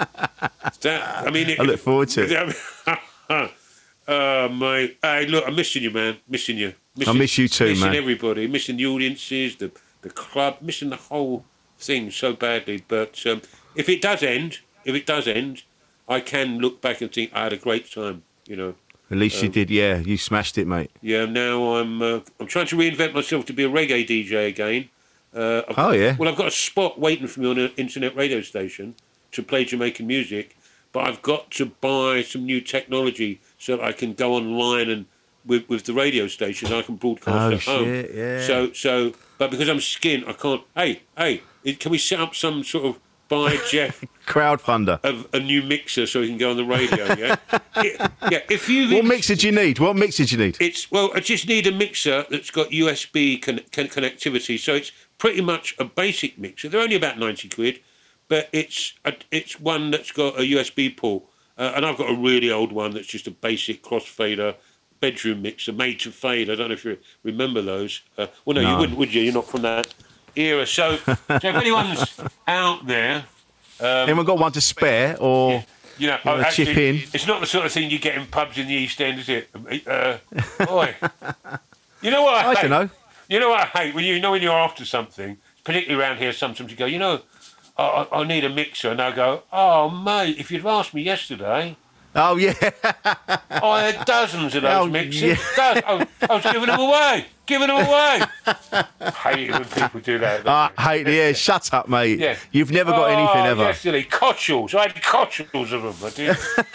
That, I mean, it, I look forward to it. Oh, mate. Hey, look, I'm missing you, man. Missing you. Missing, I miss you too, missing man. Missing everybody. Missing the audiences, the, the club, missing the whole thing so badly. But um, if it does end, if it does end, I can look back and think I had a great time, you know. At least um, you did, yeah. You smashed it, mate. Yeah, now I'm uh, I'm trying to reinvent myself to be a reggae D J again. Uh, oh, yeah? Well, I've got a spot waiting for me on an internet radio station to play Jamaican music, but I've got to buy some new technology so that I can go online and with, with the radio station, I can broadcast oh, at home. Shit, yeah. So, so, but because I'm skint, I can't. Hey, hey, can we set up some sort of buy Jeff crowdfunder of a new mixer so he can go on the radio? Yeah, it, yeah. If you what mixer do you need? What mixer do you need? It's well, I just need a mixer that's got U S B con- con- connectivity. So it's pretty much a basic mixer. They're only about ninety quid, but it's a, it's one that's got a U S B port. Uh, and I've got a really old one that's just a basic crossfader bedroom mixer made to fade. I don't know if you remember those. Uh, well, no, no, you wouldn't, would you? You're not from that era. So, so if anyone's out there... Um, anyone got one to spare or yeah, you know, you know, actually, chip in? It's not the sort of thing you get in pubs in the East End, is it? Uh, boy. You know what I, I hate? don't know. You know what I hate? When you know when you're after something, particularly around here, sometimes you go, you know... I, I need a mixer, and I go, oh, mate, if you'd asked me yesterday, Oh, yeah. I had dozens of those Oh, mixes. yeah. Doz- I, was, I was giving them away. Giving them away. I hate it when people do that. I hate it. Yeah, shut up, mate. Yeah. You've never got oh, anything ever. Yes, silly. Cotchels. I had cotchels of them. I did.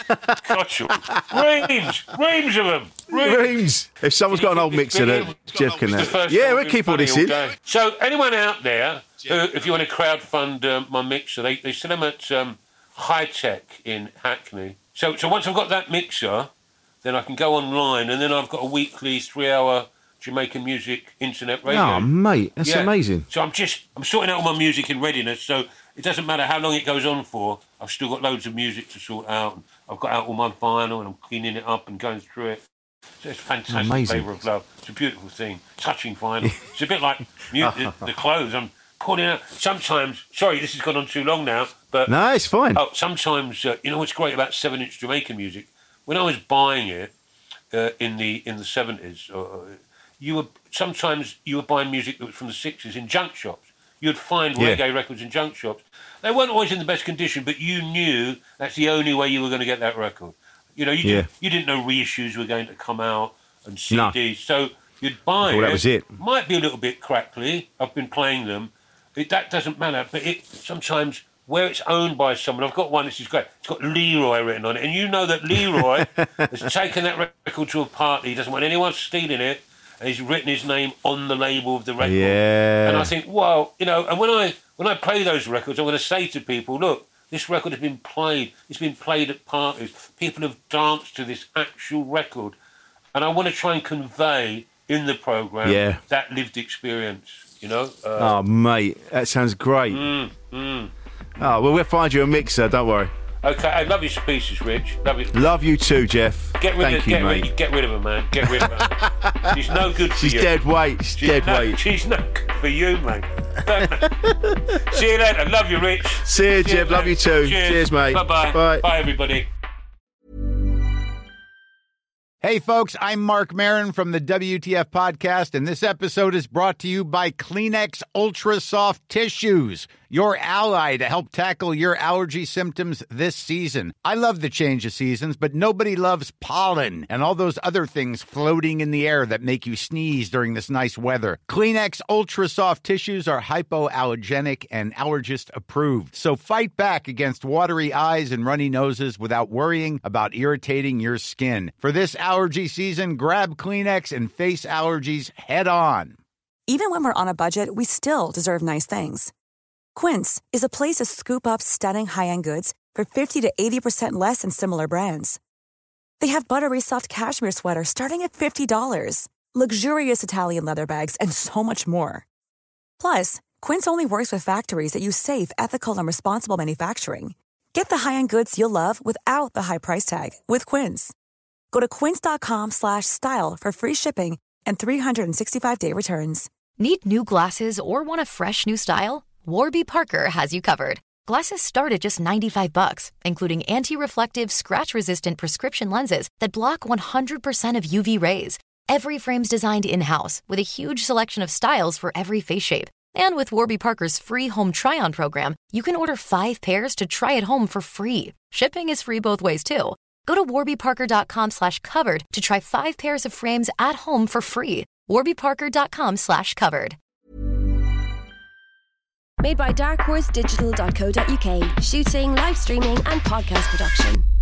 Cotchels. Reams. Reams of them. Reams. Reams. If someone's got an old mixer that Jeff can have. Yeah, we'll keep all this in. Day. So anyone out there, who, if you want to crowdfund um, my mixer, they, they sell them at um, High Tech in Hackney. So, so once I've got that mixer, then I can go online, and then I've got a weekly three-hour Jamaican music internet radio. Oh, mate, that's Yeah. amazing. So I'm just I'm sorting out all my music in readiness. So it doesn't matter how long it goes on for. I've still got loads of music to sort out. And I've got out all my vinyl, and I'm cleaning it up and going through it. So it's a fantastic Amazing. flavour of love. It's a beautiful thing. Touching vinyl. It's a bit like mu- the, the clothes. I'm pulling out. Sometimes, sorry, this has gone on too long now, but No, it's fine. Oh, sometimes uh, you know what's great about seven-inch Jamaican music? When I was buying it uh, in the in the seventies, uh, you were sometimes you were buying music that was from the sixties in junk shops. You'd find Yeah. reggae records in junk shops. They weren't always in the best condition, but you knew that's the only way you were going to get that record. You know, you Yeah. didn't, you didn't know reissues were going to come out and C Ds, No. so you'd buy Well, it. that was it. Might be a little bit crackly. I've been playing them. It, that doesn't matter, but it sometimes where it's owned by someone. I've got one. This is great. It's got Leroy written on it, and you know that Leroy has taken that record to a party. He doesn't want anyone stealing it, and he's written his name on the label of the record. Yeah. And I think, well, you know, and when I when I play those records, I'm going to say to people, look, this record has been played. It's been played at parties. People have danced to this actual record, and I want to try and convey in the program Yeah. that lived experience. You know. Uh, Oh, mate, that sounds great. mm, mm. Oh, well, we'll find you a mixer, don't worry. Okay, I love your pieces, Rich. Love it. Love you too, Jeff. Get rid Thank of, you, get mate. rid, get rid of her, man. Get rid of her. She's no good for She's you. dead weight. She's, She's dead no, weight. She's no good for you, mate. See you later. Love you, Rich. See you, Jeff. Love mate. you too. Cheers, Cheers, mate. Bye-bye. Bye. Bye, everybody. Hey, folks, I'm Mark Maron from the W T F Podcast, and this episode is brought to you by Kleenex Ultra Soft Tissues, your ally to help tackle your allergy symptoms this season. I love the change of seasons, but nobody loves pollen and all those other things floating in the air that make you sneeze during this nice weather. Kleenex Ultra Soft Tissues are hypoallergenic and allergist approved, so fight back against watery eyes and runny noses without worrying about irritating your skin. For this allergy season, grab Kleenex and face allergies head on. Even when we're on a budget, we still deserve nice things. Quince is a place to scoop up stunning high-end goods for fifty to eighty percent less than similar brands. They have buttery soft cashmere sweaters starting at fifty dollars, luxurious Italian leather bags, and so much more. Plus, Quince only works with factories that use safe, ethical, and responsible manufacturing. Get the high-end goods you'll love without the high price tag with Quince. Go to quince.com slash style for free shipping and three sixty-five day returns. Need new glasses or want a fresh new style? Warby Parker has you covered. Glasses start at just ninety-five bucks, including anti-reflective, scratch-resistant prescription lenses that block one hundred percent of U V rays. Every frame's designed in-house with a huge selection of styles for every face shape. And with Warby Parker's free home try-on program, you can order five pairs to try at home for free. Shipping is free both ways, too. Go to warbyparker.com slash covered to try five pairs of frames at home for free. warbyparker.com slash covered. Made by dark horse digital dot co dot uk. Shooting, live streaming and podcast production.